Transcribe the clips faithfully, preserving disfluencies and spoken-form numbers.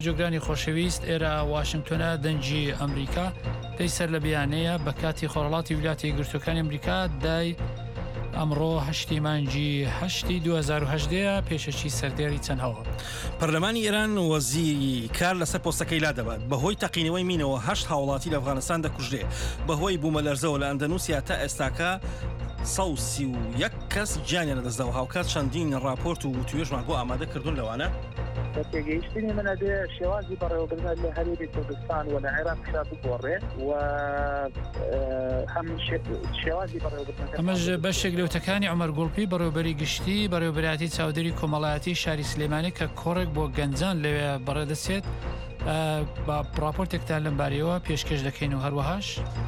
جۆگرانی خۆشەویست ئێرە واشنگتۆنە دەنجی ئەمریکا پێی سەر لە بیانەیە بە کاتی خۆڕەڵاتی ویلایەتە یەکگرتووەکانی ئەمریکا دای ئەمڕۆ هەشتی مانگی هەشتی دوو هەزار و هەژدە پێشەچی سەردێری چەندەوە. پەرلەمانی ئێران وەزیری کار لەسەر پۆستەکەی لا دەبات بەهۆی تەقینەوەی مینەوە هەشت هاوڵاتی لە ئەفغانستان دەکوژرێ بەهۆی بوومەلەرزەوە لە ئەندەنووسیا تا ئێستاکە سە و سی و یەک کەس گیانیان لەدەستداوە. هاوکات چەندین ڕاپۆرت و توێژمان بۆ ئامادە کردوون لەوانە بە تێگەیشتنی منە دێ شێوازی بەڕێوەبردن لە هەرێمی کوردستان و لە عێراق شا بگۆڕێ و هەم شێوازی بەڕێوەبردن ئەمەش بەشێک لەوتەکانی عومەر گوڵپی بەڕێوەبەری گشتی بەڕێوەبەراتی چاودێری کۆمەڵایەتی شاری سلێمانی کە کۆڕێک بۆ گەنجان لەوێ بەڕێدەچێت بە راپۆرتێکتان لەم بارەوە پێشکەش دەکەین و هەروەهاش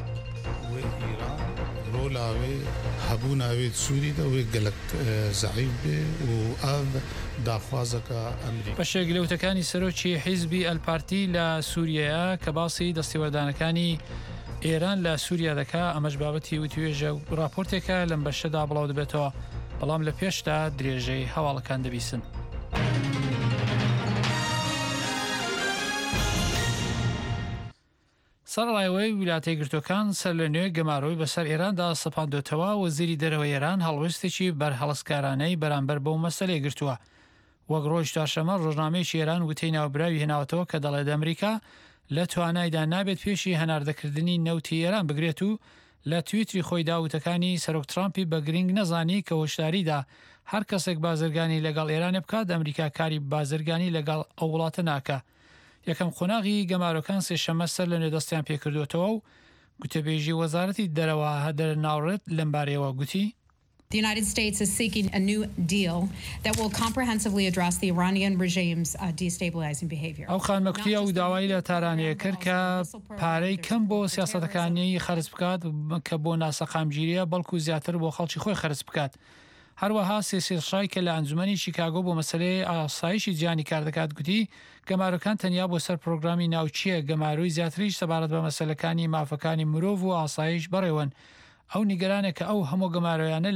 ڕۆلاوێ هەبوو ناوێت سووریدا وێ گەلک زەعیف بێ و ئاv داخوازەکە ئەمریکا. بەشێک لەوتەکانی سەرۆکی حیزبی ئەلپارتی لە سووریەیە کە باسی دەستێوەردانەکانی ئێران لە سووریا دەکا ئەمەش بابەتی وتوێژە راپۆرتێکە لەم بەشەدا بڵاو دەبێتەوە بەڵام لە پێشدا درێژەی هەواڵەکان دەبیسن. سەرڕایەوەی ویلایەتە یەکگرتووەکان سەر لە نوێ گەماڕۆی بەسەر ئێراندا سەپاندۆتەوە وەزیری دەرەوەی ئێران هەڵوێستێکی بەرهەڵسکارانەی بەرامبەر بەو مەسەلەی گرتووە. وەک ڕۆژ چوارشەممە ڕۆژنامەیەکی ئێران وتەی ناوبراوی هێناوەتەوە کە دەڵێت ئەمریکا لە توانایدا نابێت پێشی هەناردەکردنی نەوتی ئێران بگرێت و لە تویتری خۆی داوتەکانی سەرۆک ترامپی بە گرنگ نەزانی کە هۆشداریدا هەر کەسێک بازرگانی لەگەڵ ئێرانە بکات ئەمریکا کاری بازرگانی لەگەڵ ئەو وڵاتە ناکە. یەکەم قۆناغی گەمارۆکان سێشەممە سەر لە نوێدەستیان پێکردوێتەوە و گوتەبێژی وەزارەتی دەرەوە هەدەر ناوڕێت لەم بارەیەوە گوتی The United States is seeking a new deal that will comprehensively address the Iranian regime's uh, destabilizing behavior. ئەو خانمەکتیە و داوای لە تارانەیە کرد کە پارەی کەم بۆ سیاسەتەکانی خەرج بکات کە بۆ ناسەقامگیریە بەڵکو زیاتر بۆ خەڵکی خۆی خەرج بکات. هەروەها سێسێشای کە لە ئەنجومەنی شیکاگۆ بۆ مەسەلەی ئاسایشی جیانی کار دەکات گوتی گەمارەکان تەنیا بۆ سەر پرۆگرامی ناوچیە گەماروی زیاتریش سەبارەت بە مەسەلەکانی مافەکانی مرۆڤ و ئاسایش بەڕێوەن. ئەو نیگەرانێک کە ئەو هەموو گەمارۆیانە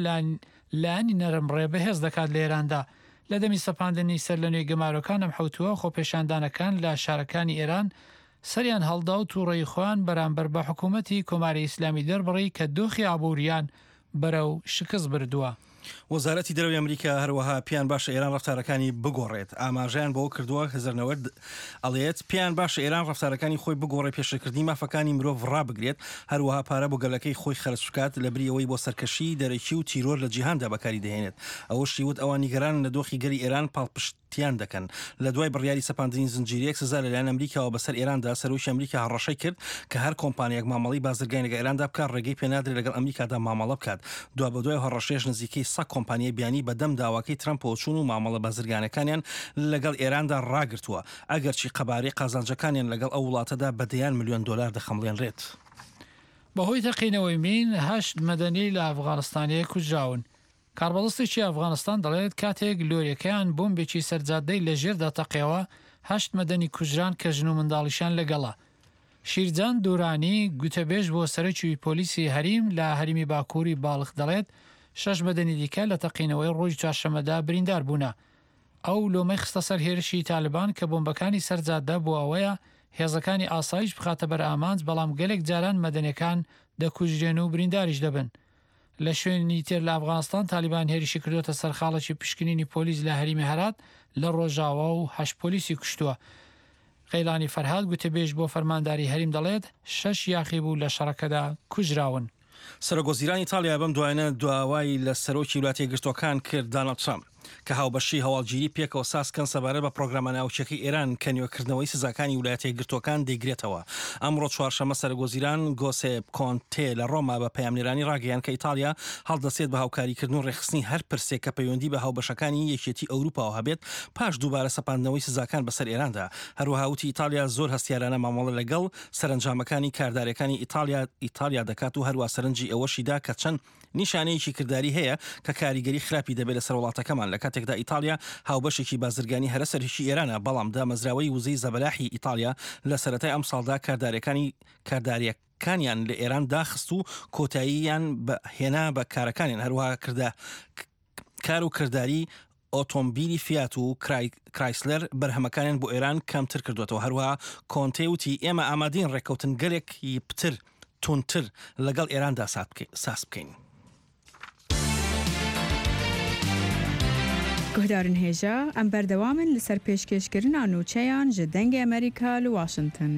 لانی نەرمڕێ بەهێز دەکات لە ئێراندا لە دەمی سەپاندنی سەر لە نوێی گەمارۆکان ئەم حوتووە خۆپێشاندانەکان لە شارەکانی ئێران سەریان هەڵدا و تووڕێی خۆیان بەرامبەر بە حکوومەتی کۆماری ئیسلامی دەربڕی کە دۆخی ئابووریان بەرەو شکست بردووە. وەزارەتی دەرەوەی ئەمریکا هەروەها پیان باشە ئێران ڕەفتارەکانی بگۆڕێت. ئاماژیان بۆ کردووە هەزارنەوەرد ئەڵێت پیان باشە ئێران ڕەفتارەکانی خۆی بگۆڕێ پێشەکردنی مافەکانی مرۆڤ ڕابگرێت هەروەها پارە بۆ گەلەکەی خۆی خەرج بکات لە بریەوەی بۆ سەرکەشی دەرەکی و تیرۆر لە جیهاندا بەکاری دەهێنێت. ئەوەشی وت ئەوان نیگەران لە دۆخی گەری ئێران پاڵپشتیان دەکەن. لە دوای بڕیاری سەپاندنی زنجیرەیەک سزا لەلایەن ئەمریکاوە بەسەر ئێراندا سەرۆکی ئەمریکا هەڕەشەی کرد کە هەر کۆمپانیەک مامەڵی بازرگانی لەگەڵ ئێراندا بکات ڕێگەی پێنادرێت لەگەڵ ئەمریکادا مامەڵە بکات. دوا بە دوای هەڕەشەیەش نزیکەی سە کۆمپانیای بیانی بەدەم داواکەی ترامپۆ چوون و مامەڵە بازرگانەکانیان لەگەڵ ئێراندا ڕاگرتووە ئەگەرچی قەبارەی قازانجەکانیان لەگەڵ ئەو وڵاتەدا بەدەیان ملیۆن دۆلار دەخەمڵێنرێت. بەهۆی تەقینەوەی مین هەشت مەدەنی لە ئەفغانستانیە کوژراون. کاربەڵستێکی ئەفغانستان دەڵێت کاتێک لۆریەکەیان بۆمبێکی سەرجادەی لە ژێردا تەقێەوە هەشت مەدەنی کوژران کە ژن و منداڵیشان لەگەڵە. شیرجان دوورانی گوتەبێژ بۆ سەرۆکی پۆلیسی هەریم لە هەریمی باکووری باڵخ دەڵێت شەش مەدەنی دیکە لە تەقینەوەی ڕۆژی چوارشەممەدا بریندار بوونە. ئەو لۆمەی خستە سەر هێرشی تالبان کە بۆمبەکانی سەرجاددا بۆ ئەوەیە هێزەکانی ئاسایش بخاتە بەر ئامانج بەڵام گەلێک جاران مەدەنیەکان دەکوژرێن و برینداریش دەبن. لە شوێنی تر لە ئەفغانستان تالیبان هێرشی کردوتە سەر خاڵێکی پشکنینی پۆلیس لە هەریمی هەرات لە ڕۆژاوا و هەشت پۆلیسی کوشتووە. قەیلانی فەرهاد گوتەبێژ بۆ فەرمانداری هەریم دەڵێت شەش یاخی بوو لە شەڕەکەدا کوژراون. سەرۆکوەزیرانی ئیتالیا بەم دوایانە داوای لە سەرۆکی ویلایەتە یەکگرتووەکان کرد دۆناڵد ترامپ کە هاوبەشی هەواڵگیری پێکەوە ساسکەن سەبارەت بە پرۆگرامە ناوچەکەی ئێران کە نوێکردنەوەی سزاکانی ویلایەتە یەکگرتووەکان دەیگرێتەوە. ئەمڕۆ چوارشەممە سەرۆکوەزیران گۆسێپ کۆنتێ لە ڕۆما بە پەیامنێرانی ڕاگەیان کە ئیتالیا هەڵدەسێت بە هاوکاریکردن و ڕێخستنی هەر پرسێک کە پەیوەندی بە هاوبەشەکانی یەکێتی ئەوروپاوە هەبێت پاش دووبارە سەپاندنەوەی سزاکان بەسەر ئێراندا. هەروەها وتی ئیتالیا زۆر هەستیارانە مامەڵە لەگەڵ سەرنجامەکانی کاردارەکانی ئیتالیا ئیتالیا دەکات و هەروە سەرنجی ئەوەشیدا کە چەند نیشانەیەکی کردداری هەیە کە کاریگەری خراپی دەبێت لە سەر وڵاتەکەمان لە کاتێکدا ئیتالیا هاوبەشێکی بازرگانی هەرە سەرهێشی ئێرانە بەڵام دامەزراوەی وزەی زەبەلاحی ئیتالیا لە سەرەتای ئەم ساڵدا کاردارەکانی کارداریەکانیان لە ئێران داخست و کۆتاییان هێنا بە کارەکانیان هەروەها کردا کار و کردداری ئۆتۆمبیلی فیات و کرایسلەر بەرهەمەکانیان بۆ ئێران کەمتر کردوێتەوە. هەروەها کۆنتێ وتی ئێمە ئامادەین ڕێککەوتن گەلێکی پتر تونتر لەگەڵ ئێراندا ساس بکەین. گوهدارن هێژە ئەم بەردەوامن لەسەر پێشکەشکردنا نوچەیان ji dengê ئەمریکا li Washington.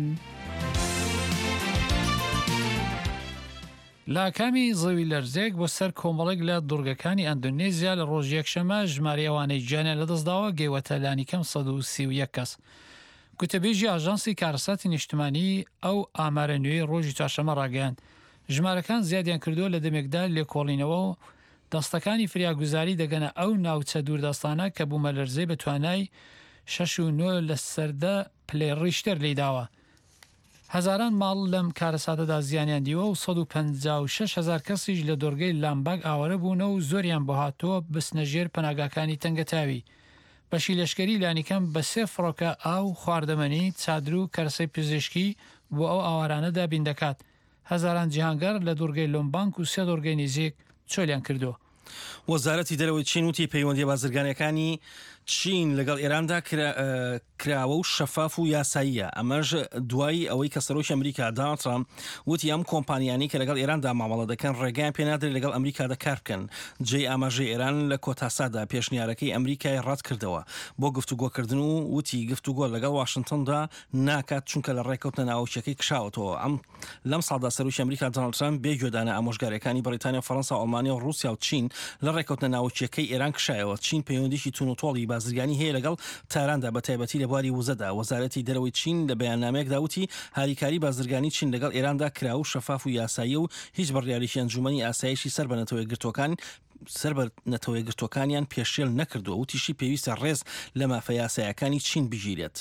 لاکامی زەوی لەرزێک بۆ سەر کۆمەڵێک لە دوورگەکانی ئەندونێزیا لە ڕۆژ یەکشەمە ژمارە ئەوانەی گیانیان لەدەستداوە گەیوەتە لانیکەم سەد و سی و یەک کەس. گوتەبێژی ئاژانسی کارەساتی نیشتمانی ئەو ئامارە نوێی ڕۆژی چوارشەمە ڕاگەیاند. ژمارەکان زیادیان کردووە لە دەمێکدا لێکۆڵینەوە و دەستەکانی فریاگوزاری دەگەنە ئەو ناوچە دووردەستانە کە بوومە لەرزەی بە توانای شەش و نۆ لە سەردە پلەی ڕیشتەر لێداوە. هەزاران ماڵ لەم کارەساتەدا زیانیان دیوە و سەد و پەنجا و شەش هەزار کەسیش لە دۆرگەی لامباگ ئاوارە بوونەوە و زۆریان بۆ هاتووە بستنەژێر پەناگاکانی تەنگەتاوی. بەشی لەشکری لانیکەم بە سێ فڕۆکە ئاو خواردەمەنی چادر و کەرسەی پزیشکی بۆ ئەو ئاوارانەدا بین دەکات. هەزاران جیهانگەر لە دۆرگەی لۆمبانک و سێ دۆرگەی نزیک چۆلیان کردووە. وەزارەتی دەرەوەی چین وتی پەیوەندی بازرگانیەکانی چین لەگەڵ ئێراندا کراوە و شەفاف و یاساییە. ئەمەش دوای ئەوەی کە سەرۆکی ئەمریکا دۆناڵد ترامپ وتی ئەم کۆمپانیانی کە لەگەڵ ئێراندا مامەڵە دەکەن ڕێگەیان پێنادرێت لەگەڵ ئەمریکادا کار بکەن. جێی ئاماژەی ئێران لە کۆتاسادا پێشنیارەکەی ئەمریکای ڕەت کردەوە بۆ گفتوگۆکردن و وتی گفتوگۆ لەگەڵ واشنگتندا ناکات چونکە لە ڕێکەوتنە ناوچەکەی کشاوەتەوە. ئەم لەم ساڵدا سەرۆکی ئەمریکا دۆناڵد ترامپ بێگوێدانە ئامۆژگارەکانی بەریتانیا، فەڕەنسا، ئەڵمانیا و رووسیا و چین لە ڕێکەوتنە ناوچەکەی ئێران کشایەوە. چین پەیوەندیی تون و تۆڵی بازرگانی هەیە لەگەڵ تاراندا بە تایبەتی لە بواری وزەدا. وەزارەتی دەرەوەی چین لە بەیاننامەیەکدا وتی هاریکاری بازرگانی چین لەگەڵ ئێراندا کراو شەفاف و یاسایی و هیچ بڕیاریشی ئەنجومەنی ئاسایشی سەر بە نەتەوەی گرتوەکان سەر بە نەتەوەی گرتوەکانیان پێشێل نەکردووە و تیشی پێویستە ڕێز لە مافە یاسایەکانی چین بگیرێت.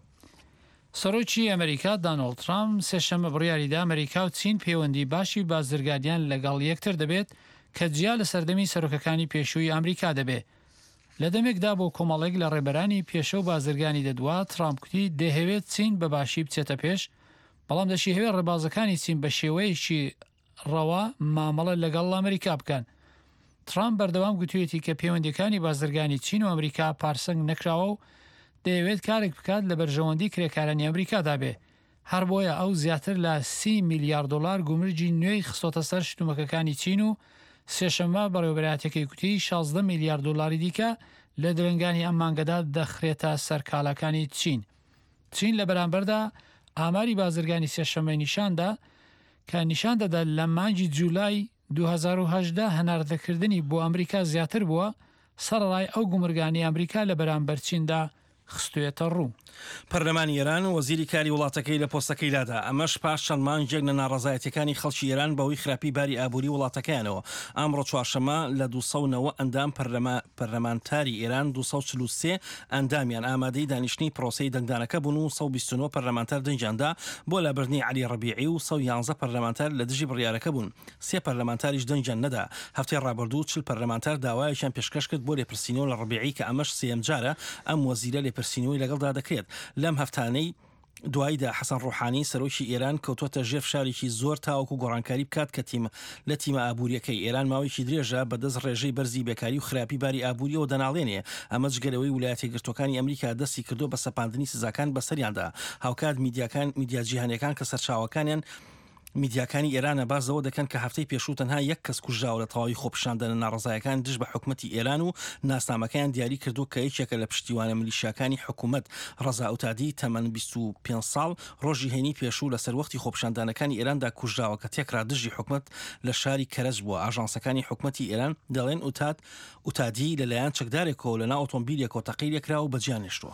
سەرۆکی ئەمریکا دۆناڵد ترامپ سێشەممە بڕیاریدا ئەمریکا و چین پەیوەندی باشی بازرگانیان لەگەڵ یەکتر دەبێت کە جیا لە سەردەمی سەرۆکەکانی پێشووی ئەمریکا دەبێت. لە دەمێکدا بۆ کۆمەڵێک لە ڕێبەرانی پێشە و بازرگانی دەدوا ترامپکوتی دەهەوێت چین بە باشی بچێتە پێش، بەڵام دەشی هەوێت ڕێبازەکانی چین بە شێوەیەکی ڕەوا مامەڵە لەگەڵ ئەمریکا بکەن. ترامپ بەردەوام گوتوێتی کە پەیوەندیەکانی بازرگانی چین و ئەمریکا پارسەنگ نەکراوە و دەیەوێت کارێک بکات لە بەرژەوەندی کرێکارانی ئەمریکادا بێ. هەر بۆیە ئەو زیاتر لە سی میلیارد دۆلار گومرجی نوێی خستۆتە سەر شتومەکەکانی چین و سێشەممە بەڕێوەبەراتەکەی کوتی شازدە میلیارد دۆلاری دیکە لە درنگانی ئەم مانگەدا دەخرێتە سەر کاڵەکانی چین. چین لە بەرامبەردا ئاماری بازرگانی سێشەممەی نیشاندا کە نیشان دەدا لە مانگی جوولای دوو هەزار و هەژدە هەناردەکردنی بۆ ئەمریکا زیاتر بووە سەرڕای ئەو گومرگانی ئەمریکا لە بەرامبەر چیندا خستوێتە ڕوو. پەرلەمانی ئێران وەزیری کاری وڵاتەکەی لە پۆستەکەی لادا. ئەمەش پاش چەند مانگێک لە ناڕەزایەتیەکانی خەڵکی ئێران بەوەی خراپی باری ئابووری وڵاتەکەیانەوە. ئەمڕۆ چوارشەمە لە دوو سەد و نەوە ئەندام پەرلەمانتاری ئێران دوو سەد و چل و سێ ئەندامیان ئامادەی دانیشتنی پرۆسەی دەنگدانەکە بوون و سەد و بیست و نۆ پەرلەمانتار دەنجاندا بۆ لەبەرنی عەلی ڕەبیعی و سەد و یانزە پەرلەمانتار لە دژی بڕیارەکە بوون. سێ پەرلەمانتاریش دەنجیان نەدا. هەفتەی ڕابردوو چل پەرلەمانتار داوایەکیان پێشکەش کرد بۆ لێپرسینەوە لە ڕەبیعی کە ئەمەش سێم جارە ئەم وەزیرە لێپرسینەوەی لەگەڵدا دەکرێت. لەم هەفتانەی دواییدا حەسەن ڕوحانی سەرۆکی ئێران کەوتوتە ژێر فشارێکی زۆر تاوەکو گۆڕانکاری بکات کە تیمە لە تیمە ئابوووریەکەی ئێران ماوەیەکی درێژە بەدەست ڕێژەی بەرزی بێکاری و خراپی باری ئابووریەوە دەناڵێنێ. ئەمە جگەرەوەی ویلایەتە یەکگرتووەکانی ئەمریکا دەستی کردو بە سەپاندنی سزاکان بەسەریاندا. هاوکات میدیاکان میدیا جیهانیەکان کە سەرچاوەکانیان میدیاکانی ئێرانە بازەوە دەکەن کە هەفتەی پێشوو تەنها یەک کەس کوژراوە لە تەواوی خۆپشاندنە ناڕزایەکان دژ بە حکومەتی ئێران و ناسنامەکەیان دیاری کردو کە یەکێکە لە پشتیوانە میلیشیاکانی حکوومەت ڕەزا ئوتادی تەمەن بیست و پێنج ساڵ ڕۆژی هێنی پێشوو لەسەر وەختی خۆپشاندانەکانی ئێراندا کوژراوە کە تێکرا دژی حکومەت لە شاری کەرەج بووە. ئاژانسەکانی حکومەتی ئێران دەڵێن ئوتاد ئوتادی لەلایەن چەکدارێکەوە لەناو ئۆتۆمبیلێکەوە تەقی لێکرا و بەجیان هێشتووە.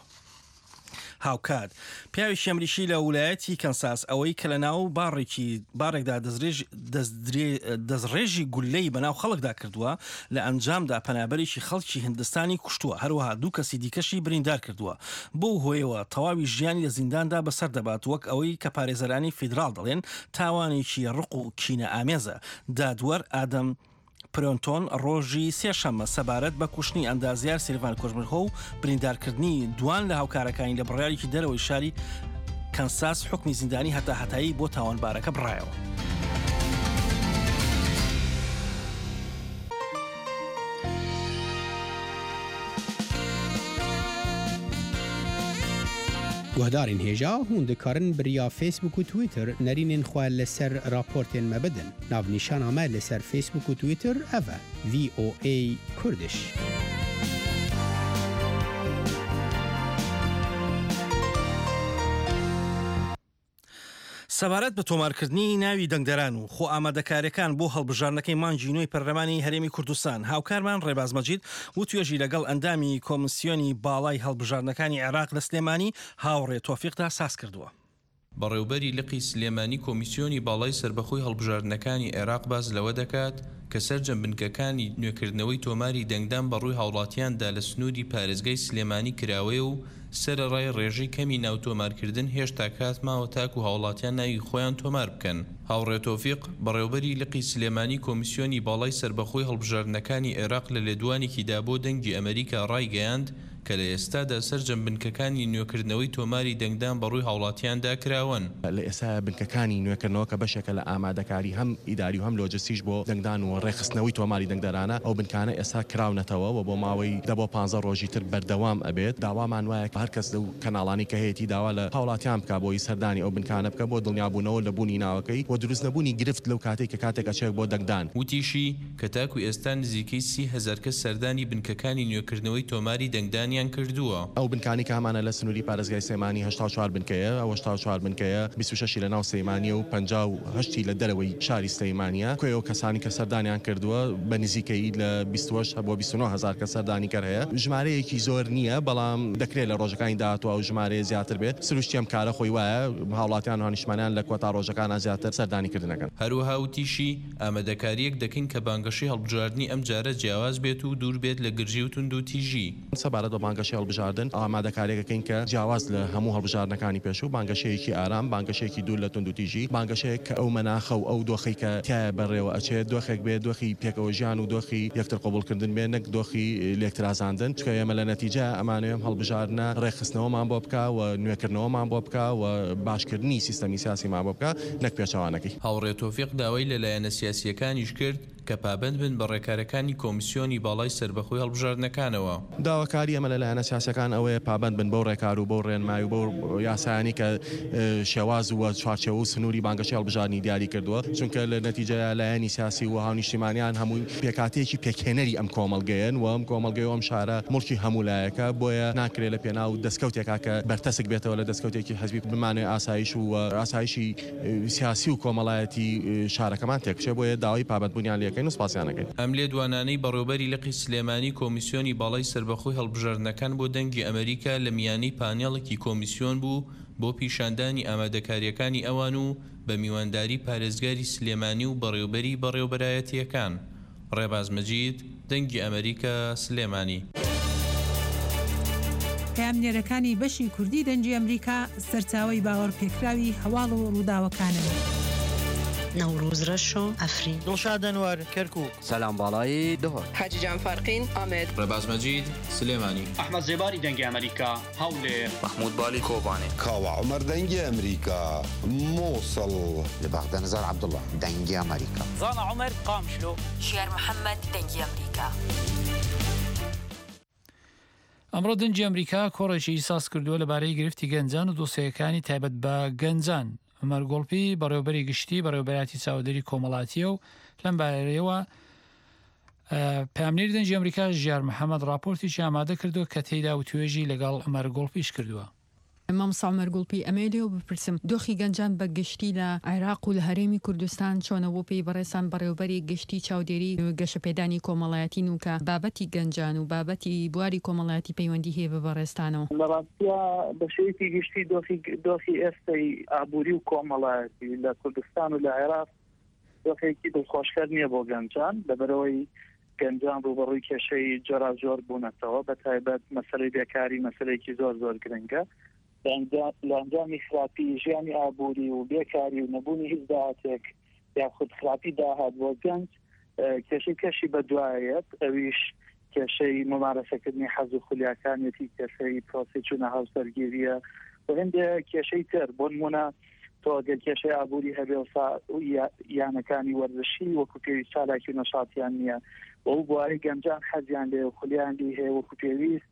هاوکات پیاوی ئەمریکی لە ویلایەتی کەنساس ئەوەی کە لە ناو باڕێکی بارێکدا دەستڕێژی گولەی بەناو خەڵکدا کردووە لە ئەنجامدا پەنابەرێکی خەڵکی هندستانی کوشتووە. هەروەها دوو کەسی دیکەشی بریندار کردووە. بۆ هۆیەوە تەواوی ژیانی لە زینداندا بەسەر دەبات وەک ئەوەی کە پارێزەرانی فیدراڵ دەڵێن تاوانێکی ڕق و کینە ئامێزە. دادوەر ئادەم پرۆنتۆن ڕۆژی سێشەممە سەبارەت بە کوشتنی ئەندازیار سیلڤان کۆژمرهۆ و بریندارکردنی دوان لە هاوکارەکانی لە بڕیارێکی دەرەوەی شاری کەنساس حکمی زیندانی هەتا هەتایی بۆ تاوانبارەکە بڕایەوە. گهدارین هێژا هون دکارن بریا فیسبوک و تویتر نرینین خواه لسر راپورتین مبدن ناو نیشان آمد لسر فیسبوک و تویتر اوه وی او ای کردش. سەبارەت بە تۆمارکردنی ناوی دەنگدەران و خۆ ئامادەکاریەکان بۆ هەڵبژارنەکەی مانگی نوێی پەرلەمانی هەرێمی کوردستان هاوکارمان ڕێباز مەجید و توێژی لەگەڵ ئەندامی کۆمیسیۆنی باڵای هەڵبژارنەکانی عێراق لە سلێمانی هاوڕێ تۆفیقدا ساز کردووە. بەڕێوبەری لقی سلێمانی کۆمیسیۆنی باڵای سربەخۆی هەڵبژارنەکانی عێراق باز لەوە دەکات کە سەرجەم بنکەکانی نوێکردنەوەی تۆماری دەنگدان بەڕووی هاوڵاتیاندا لە سنوودی پارێزگای سلێمانی کراوەیە و سەرەڕای ڕێژەی کەمی ناوتۆمارکردن هێشتا کات ماوە تاکو هاوڵاتیان ناوی خۆیان تۆمار بکەن. هاوڕێ تۆفیق بەڕێوبەری لقی سلێمانی کۆمیسیۆنی باڵای سربەخۆی هەڵبژارنەکانی عێراق لە لێدوانێکیدا بۆ دەنگی ئەمریکا ڕایگەیاند کە لە ئێستادا سەرجەم بنکەکانی نوێکردنەوەی تۆماری دەنگدان بەڕووی هاوڵاتیاندا کراون. لە ئێستا بنکەکانی نوێکردنەوە کە بەشێکە لە ئامادەکاری هەم ئیداری و هەم لۆجستیش بۆ دەنگدان و ڕێخستنەوەی تۆماری دەنگدەرانە ئەو بنکانە ئێستا کراونەتەوە و بۆ ماوەی دە بۆ پانزە ڕۆژی تر بەردەوام ئەبێت. داوامان وایە هەر کەس لەو کەناڵانی کە هەیەی داوا لە هاوڵاتیان بکە بۆی سەردانی ئەو بنکانە بکە بۆ دڵنیابوونەوە لە بوونی ناوەکەی و دروست نەبوونی گرفت لەو کاتێک کە کاتێک ئەچێک بۆ دەنگدان. وتیشی کە تاکو ئێستا نزیکەی سی هەزار کەس سەردانی بنکەکانی نوێکردنەوەی تۆماری دەنگدانیان کردووە. ئەو بنکانی کامانە لە سنووری پارێزگای سلێمانی هەشتا و چوار بنکەیە، ئەو هەشتا و چوار بنکەیە بیست و شەش لە ناو سلێمانیە و پەنجا و هەشت لە دەرەوەی شاری سلێمانیە. کوێ ئەو کەسانی کە سەردانیان کردووە بە نزیکەی لە بیست و هەشت بۆ بیست و نۆ هەزار کەس سەردانی کەر هەیە. ژمارەیەکی زۆر نییە بەڵام دەکرێت لە ڕۆژەکانی داهاتوە ئەو ژمارەیە زیاتر بێت. سروشتی ئەم کارە خۆی وایە هاوڵاتیان هانیشتمانیان لە کۆتا ڕۆژەکانە زیاتر سەردانیکردنەکەن. هەروەها وتیشی ئامادەکاریەک دەکەین کە بانگەشەی هەڵبژاردننی ئەم جارە جیاواز بێت و دوور بێت لە گرژی و تونند و تیژی. سەبارەت بە بانگەشەی هەڵبژاردن ئامادەکاریەکەکەین کە جیاواز لە هەموو هەڵبژاردنەکانی پێشوو بانگەشەیەکی ئارام، بانگەشەیەکی دوور لە تونند و تیژی، بانگەشەیەک کە ئەو مەناخە و ئەو دۆخی کە تایە بەڕێوە ئەچێت دۆخێک بێت، دۆخی پێکەوە ژیان و دۆخی یەکتر قبولکردن بێت، نەک دۆخی لێکترازاندن. چکە ئێمە لە نەتیجە ئەمانەوێم هەڵبژاردنە ڕێخستنەوەمان بۆ بکە و نوێکردنەوەمان بۆ بکە و باشکردنی سیستەمی سیاسیمان بۆ بکە نەک پێچەوانەکەی. هاوڕێ تۆفیق داوای لەلایەنە سیاسیەکانیش کرد کە پابند بن بە ڕێکارەکانی کۆمیسیۆنی باڵای سربەخۆی هەڵبژاردنەکانەوە. داواکاری ئەمە لەلایەنە سیاسیەکان ئەوەیە پابند بن بەو ڕێکار و بەو ڕێنمایی و بەو یاسایانی کە شێواز و چوارچێوە و سنووری بانگەشەی هەڵبژاردننی دیاری کردووە، چونکە لە نەتیجەیە لایەنی سیاسی و هاونیشتیمانیان هەمووی پێکاتێکی پێکهێنەری ئەم کۆمەڵگەیەن و ئەم کۆمەڵگەی و ئەم شارە مڵکی هەموو لایەکە، بۆیە ناکرێت لە پێناو دەستکەوتێکا کە بەرتەسک بێتەوە لە دەستکەوتێکی حەزبی بمانێ ئاسایش و ئاسایشی سیاسی و کۆمەڵایەتی شارەکەمان تێکچێ، بۆیە داوای پابندبوونیان لەکەین و سپاسیانەکەین. ئەم لێدوانانەی بەڕێوەبەری لقی سلێمانی کۆمیسیۆنی باڵای سربەخۆی هەڵبژاردنەکان بۆ دەنگی ئەمریکا لە میانەی پانێڵێکی کۆمیسیۆن بوو بۆ پیشاندانی ئامادەکاریەکانی ئەوان و بە میوانداری پارێزگاری سلێمانی و بەڕێوەبەری بەڕێوەبەرایەتیەکان. ڕێباز مەجید، دەنگی ئەمریکا، سلێمانی. پامنێرەکانی بەشی کوردی دەنگی ئەمریکا سەرچاوەی باوەڕ پێکراوی هەواڵ و ڕووداوەکانن. نوروز رشو افرین دڵشاد ئەنوار کەرکووک سەلام باڵایی دهۆر حاجی جان فارقین ئامێد ڕێباز مەجید سلێمانی ئەحمەد زێباری دەنگی ئەمریکا هەولێر محمود بالی کۆبانێ کاوە عومەر دەنگی ئەمریکا مووسڵ لە بەغدە نەزار عەبدوڵڵا دەنگی ئەمریکا زانا عومەر قامشلۆ شێر محەممەد دەنگی ئەمریکا. ئەمڕۆ دەنگی ئەمریکا کۆڕێکی ساز کردووە لەبارەی گرفتی گەنجان و دۆسیەکانی تایبەت بە گەنجان. عمەر گۆڵپی بەڕێوەبەری گشتی بەڕێوەبەراتی چاودێری کۆمەڵاتیە و لەم بارەیەوە پامنێری دەنگی ئەمریکا ژیار محەممەد راپۆرتێکی ئامادە کردووە کە تێیدا و توێژی لەگەڵ عمەر گۆڵپیش کردووە. مامۆستا عومەر گوڵپی ئەمێ و بپرسم دۆخی گەنجان بە گشتی لە عێراق و لە هەرێمی کوردستان چۆنەوە پێی بەڕێسان بەڕێوەبەری گشتی چاودێری گەشەپێدانی کۆمەڵایەتی نوکە بابەتی گەنجان و بابەتی بواری کۆمەڵایەتی پەیوەندی هەیە بە بەڕێستانەوە. لە ڕاستیە بەشێوەیەکی گشتی دۆخی ئێستای ئابووری و کۆمەڵایەتی لە کوردستان و لە عێراق دۆخێکی دڵخۆشکەر نییە بۆ گەنجان لەبەرەوەی گەنجان ڕوبەڕووی کێشەی جۆراجۆر بوونەتەوە بە تایبەت مەسەلەی بێکاری مەسەلەیەکی زۆر زۆر گرنگە لە ئەنجامی خراپی ژیانی ئابووری و بێکاری و نەبوونی هیچ داهاتێک یاخود خراپی داهات بۆ گەنج کێشەی کەشی بەدوایەت ئەویش کێشەی ممارەسەکردنی حەز و خولیاکانێتی کێشەی پرۆسی چوونە هاوسەرگیریە و هەندێ کێشەی تر بۆ نمونە تۆ ئەگەر کێشەی ئابووری هەبێ یانەکانی وەرزشی وەکو پێویست چالاکی نەشاتیان نییە و بواری گەنجان حەزیان لێ و خولیان لی هەیە وەکو پێویست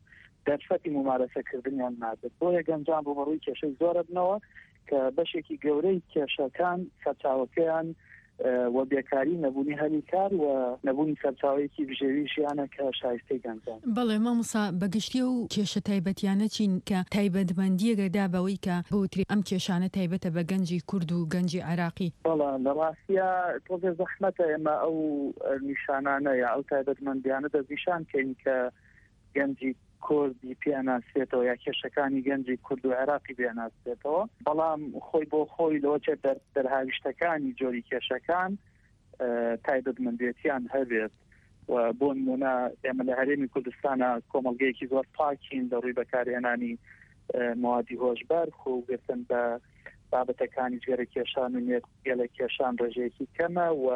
دەرفەتی ممارەسەکردنیان نابێت بۆیە گەنجان ڕوبەڕووی کێشەی زۆرە بنەوە کە بەشێکی گەورەی کێشەکان سەرچاوەکەیان و بێکاری نەبوونی هەلی کار و نەبوونی سەرچاوەیەکی بژێوی ژیانە کە شایستەی گەنجان. بەڵێ مامۆستا بەگشتی و کێشە تایبەتیانە چین کە تایبەتمەندیەگەدا بەوەی کە بۆتری ئەم کێشانە تایبەتە بە گەنجی کورد و گەنجی عێراقی. بەڵێ لە ڕاستیە تۆزێ زەحمەتە ئێمە ئەو نیشانانە یا ئەو تایبەتمەندیانە دەستنیشان کەین کە گەنجی کوردی پێناسێتەوە یا کێشەکانی گەنجی کورد و عێراقی پێناسێتەوە بەڵام خۆی بۆ خۆی لەوەچێ دەرهاویشتەکانی جۆری کێشەکان تایبەتمەندێتیان هەبێت و بۆ نمونە ئێمە لە هەرێمی کوردستانە کۆمەڵگەیەکی زۆر پاکین لە ڕووی بەکارهێنانی موادی هۆشبەر خوگرتن بە بابەتەکانی جێرە کێشان و نێتگەلە کێشان ڕێژەیەکی کەمە و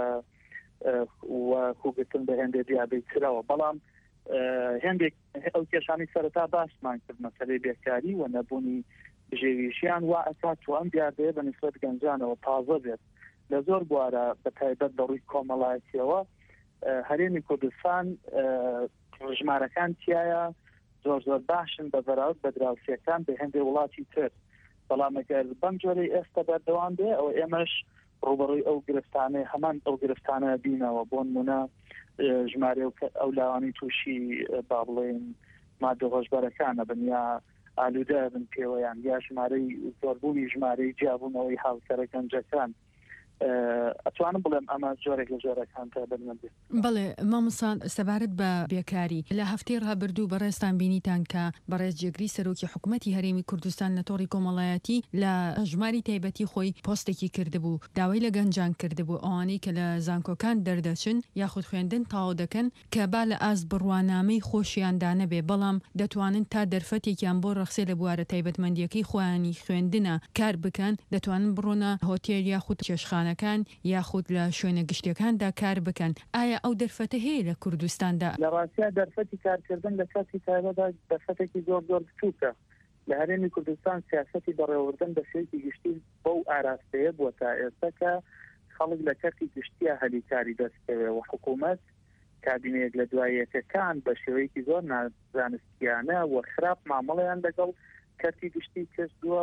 و خوگرتن بە هێندێک دیابەی ترەوە بەڵام هەندێک ئەو کێشانی سەرەتا باسمان کرد مەسەلەی بێکاری و نەبوونی بژێویشیان وا ئەکات و ئەم دیابێ بە نسبەت گەنجانەوە تازە بێت لە زۆر بوارە بە تایبەت بەڕووی کۆمەڵایەتیەوە هەرێمی کوردستان ژمارەکان تایە زۆر زۆر باشن بە بەراورد بە دراوسیەکان بە هەندێک وڵاتی تر بەڵام ئەگەر بەم جۆرەی ئێستا بەردەوام بێ ئەو ئێمەش ڕوبەڕووی ئەو گرفتانەی هەمان ئەو گرفتانە بینەوە بۆ نمونە ژمارە ئەو لاوانی تووشی با بڵێن مادە هۆشبەرەکانە بن یا ئالوودە بن پێوەیان یا ژمارەی زۆربوونی ژمارەی جیابوونەوەی هاوسەرە گەنجەکان ئەتوانم بڵێم ئەمە جۆرێک لە جۆرەکان تا بنمەندێ. بەڵێ مامۆستا سەبارەت بە بێکاری لە هەفتەی ڕابردوو بەڕێستان بینیتان کە بەڕێز جێگری سەرۆکی حکوومەتی هەرێمی کوردستان لە تۆڕی کۆمەڵایەتی لە ژماری تایبەتی خۆی پۆستێکی کردبوو داوای لە گەنجان کردبوو ئەوانەی کە لە زانکۆکان دەردەچن یاخود خوێندن تاو دەکەن کە با لە ئاست بڕوانامەی خۆشیاندا نەبێ بەڵام دەتوانن تا دەرفەتێکیان بۆ ڕەخسێ لە بوارە تایبەتمەندیەکەی خۆیانی خوێندنە کار بکەن دەتوانن بڕۆنە هۆتێل یاخود کێشخانە یاخود لە شوێنە گشتیەکاندا کار بکەن ئایا ئەو دەرفەتە هەیە لە کوردستاندا؟ لە ڕاستیە دەرفەتی کارکردن لە کاتی تایبەتدا دەرفەتێکی زۆر زۆر بچووکە لە هەرێمی کوردستان سیاسەتی بەڕێوەبردن بە شێوەیەکی گشتی بەو ئاراستەیە بووە تا ئێستا کە خەڵک لە کەرتی گشتیە هەلیکاری دەستکەوێ و حکوومەت کابینەیەک لە دواییەکەکان بە شێوەیەکی زۆر نازانستیانە و خراپ مامەڵەیان لەگەڵ کەرتی گشتی کردووە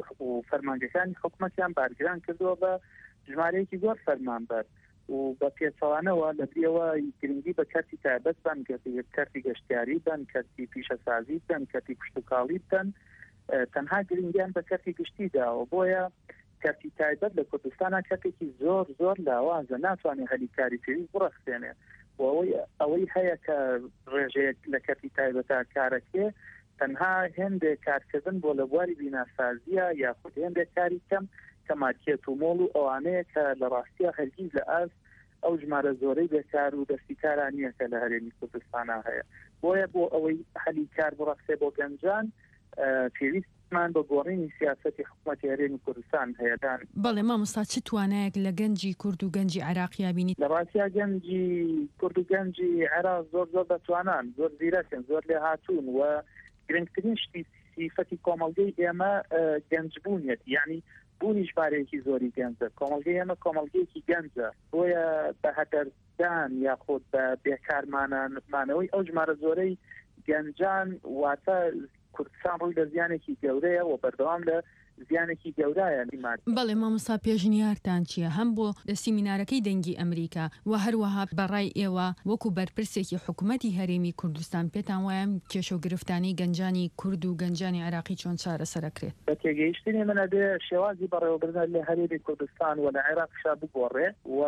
و فەرمانگەکانی حکوومەتیان بارگران کردووە بە ژمارەیەکی زۆر فەرمانبەر و بە پێچەوانەوە لە بێەوە گرنگی بە کەرتی تایبەت بن کەرتی گەشتیاری بن کەرتی پیشەسازی بن کەرتی پشتوکاڵی بن تەنها گرنگیان بە کەرتی گشتیداوە بۆیە کەرتی تایبەت لە کوردستانە کەرتێکی زۆر زۆر لاوازە ناتوانێت هەلیکاری پێویست بڕەخسێنێ و ئەوەی هەیە کە ڕێژەیەک لە کەرتی تایبەتە کارەکێ تەنها هێندێک کارکردن بۆ لە بواری بیناسازیە یاخود هێندێک کاری کەم کەماکێت و مۆڵ و ئەوانەیە کە لە ڕاستیە هەرگیز لە ئاست ئەو ژمارە زۆرەی بێکار و دەستی کارانیە کە لە هەرێمی کوردستانە هەیە بۆیە بۆ ئەوەی هەلی کار بڕەخسێ بۆ گەنجان پێویستمان بە گۆڕینی سیاسەتی حکوومەتی هەرێمی کوردستان هەیەدان. بەڵێ مامۆستا چ توانایەک لە گەنجی کورد و گەنجی عێراقیا بینیت؟ لە ڕاستیە گەنجی کورد و گەنجی عێراق زۆر زۆر دەتوانان زۆر زیرەکن زۆر لێ هاتوون و گرنگترین شتی سیفەتی کۆمەڵگەی ئێمە گەنجبوونیەت یعنی بوونی ژمارەیەکی زۆری گەنجە کۆمەڵگەی ئێمە کۆمەڵگەیەکی گەنجە بۆیە بە هەدەردان یاخود بە بێکارمانانمانەوەی ئەو ژمارە زۆرەی گەنجان واتە کوردستان ڕووی لە زیانێکی گەورەیە و بەردەوام لە زیانێکی گەورایە لیمات. بەڵێ مامۆستا پێشنیارتان چییە هەم بۆ سیمینارەکەی دەنگی ئەمریکا و هەروەها بەڕای ئێوە وەکو بەرپرسێکی حکوومەتی هەرێمی کوردستان پێتان وایە کێشە و گرفتانی گەنجانی کورد و گەنجانی عێراقی چۆن چارەسەرەکرێت؟ بە تێگەیشتنی منە بێ شێوازی بەڕێوەبردن لە هەرێمی کوردستان و لە عێراقشا بگۆڕێ و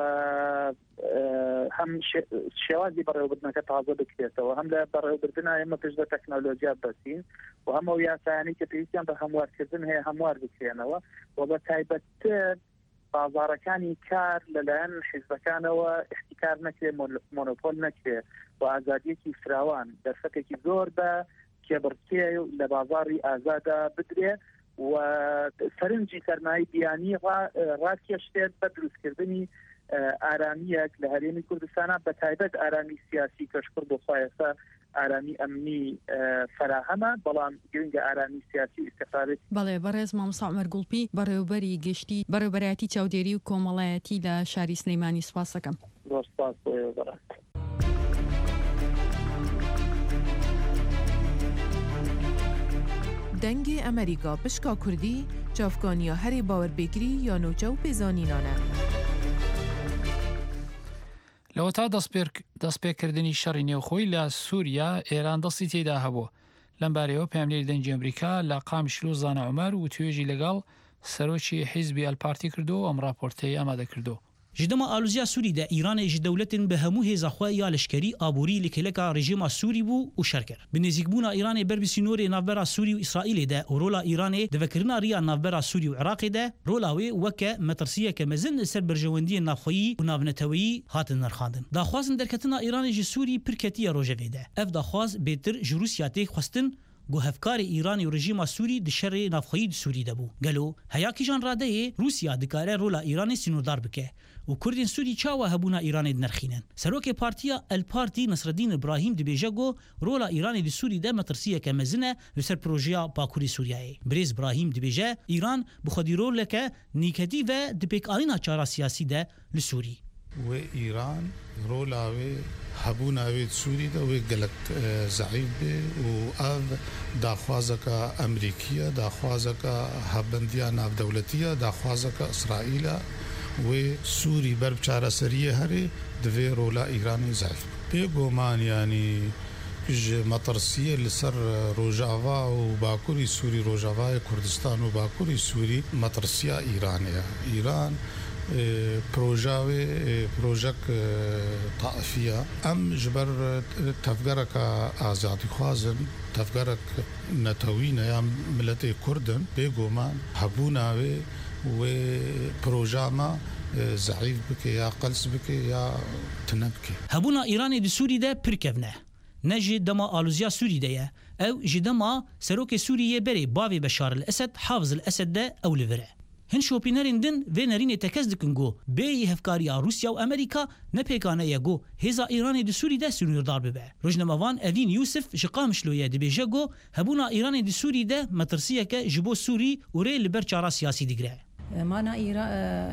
هەم شێوازی بەڕێوەبردنەکە تازە بکرێتەوە هەم لە بەڕێوەبردنە ئێمە پشت بە تەکنۆلۆژیا بەسین و هەموو یاسایانی کە پێویستیان بە هەموارکردن هەیە هەموار بکرێنەوە و بە تایبەتتر بازارەکانی کار لەلایەن حیزبەکانەوە احتیکار نەکرێ مۆنۆپۆل نەکرێ و ئازادیەکی فراوان دەرفەتێکی زۆر بە کێبڕکێ لە بازاری ئازادا بدرێ و سەرنجی سەرمایی بیانی ڕاکێشتێت بە دروستکردنی ئارامیەک لە هەرێمی کوردستانە بە تایبەت ئارامی سیاسی کەشکر بۆخوایەسە ئارامی ئەمنی فراهەمە بەڵام گرنگە ئارامی سیاسی استفادە. بەڵێ بەڕێز مامۆستا عومەر گوڵپی بەڕێوەبەری گشتی بەڕێوەبەرایەتی چاودێری و کۆمەڵایەتی لە شاری سلەیمانی سوپاس دەکەم. سپاس بۆ دنگ امریکا پشکا کردی چافکانیا هری باور بگری یا نوچه و پیزانینانه. لەوەتا دەستپێکردنی شەڕی نێوخۆی لە سووریا ئێران دەستی تێدا هەبوو. لەم بارەیەوە پاملێری دەنگی ئەمریکا لە قامشلو زانە عومەر و توێژی لەگەڵ سەرۆکی حیزبی ئەلپارتی کردو ئەم راپۆرتەی ئامادە کردو. جدما آلوزیا سوری ده ایران ج دولتن به همو هزاخوا یا لشکری آبوری لکلکا رژیم سوری بو و شرکر بنزیکبونا ایران بربسینور نافبرا سوری و اسرائیل ده و رولا ایران ده وکرنا ریا نافبرا سوری و عراق ده رولاوی وک مترسیه که مزن سر برجوندی نافخویی و ناونتویی هاتن نرخاندن دا خوازن درکتنا ایران ج سوری پرکتی روجوی ده اف دا خواز بهتر جروسیاتی خواستن گو هفکار ایرانی و رژیم سوری د شر نافخویی سوری ده بو گلو هيا کیجان راده روسیا دکاره رولا ایران سینودار بکه و کردین سوری چاوا هبونا ایران نرخینن سروک پارتیا الپارتی نصرالدین ابراهیم دی بیجگو رولا ایران دی سوری ده مترسیه که مزنه لسر پروژیا باکوری سوریای بریز ابراهیم دی بیجه ایران بخودی رول که نیکتی و دپیک آلینا چارا سیاسی ده لسوری و ایران رولا و هبونا و سوری ده و گلت ضعیف به و آب داخوازک امریکیه داخوازک هبندیا ناف دولتیه داخوازک اسرائیل و سوری برب چاره سریه هری دوی رولا ایرانی ضعیف بگومان یعنی کج مطرسیه لسر روجاوا و باکوری سوری روجاوا کردستان و باکوری سوری مطرسیه ایرانیه ایران پروژاوی پروژک طائفیه ام جبر تفگرک آزادی خوازن تفگرک نتوین یا ملت کردن بگومان هبوناوی و پروژاما ضعیف بکه یا قلص بکه یا تنبکه هبونا ایرانی دی سوری ده پرکفنه نجی دما آلوزیا سوری ده او جدما سروک سوریه بری باوی بشار الاسد حافظ الاسد ده او لوره هن شوپینرین دن و نرین تکز دکنگو بی هفکاریا روسیا و امریکا نپیکانه یگو هزا ایرانی دی سوری ده سنوردار ببه روزنامه‌وان اوین یوسف جقامشلویه دی بیجگو هبونا ایرانی دی سوری ده مترسیه که جبو سوری و ری لبر چارا سیاسی دیگره مانا إيرا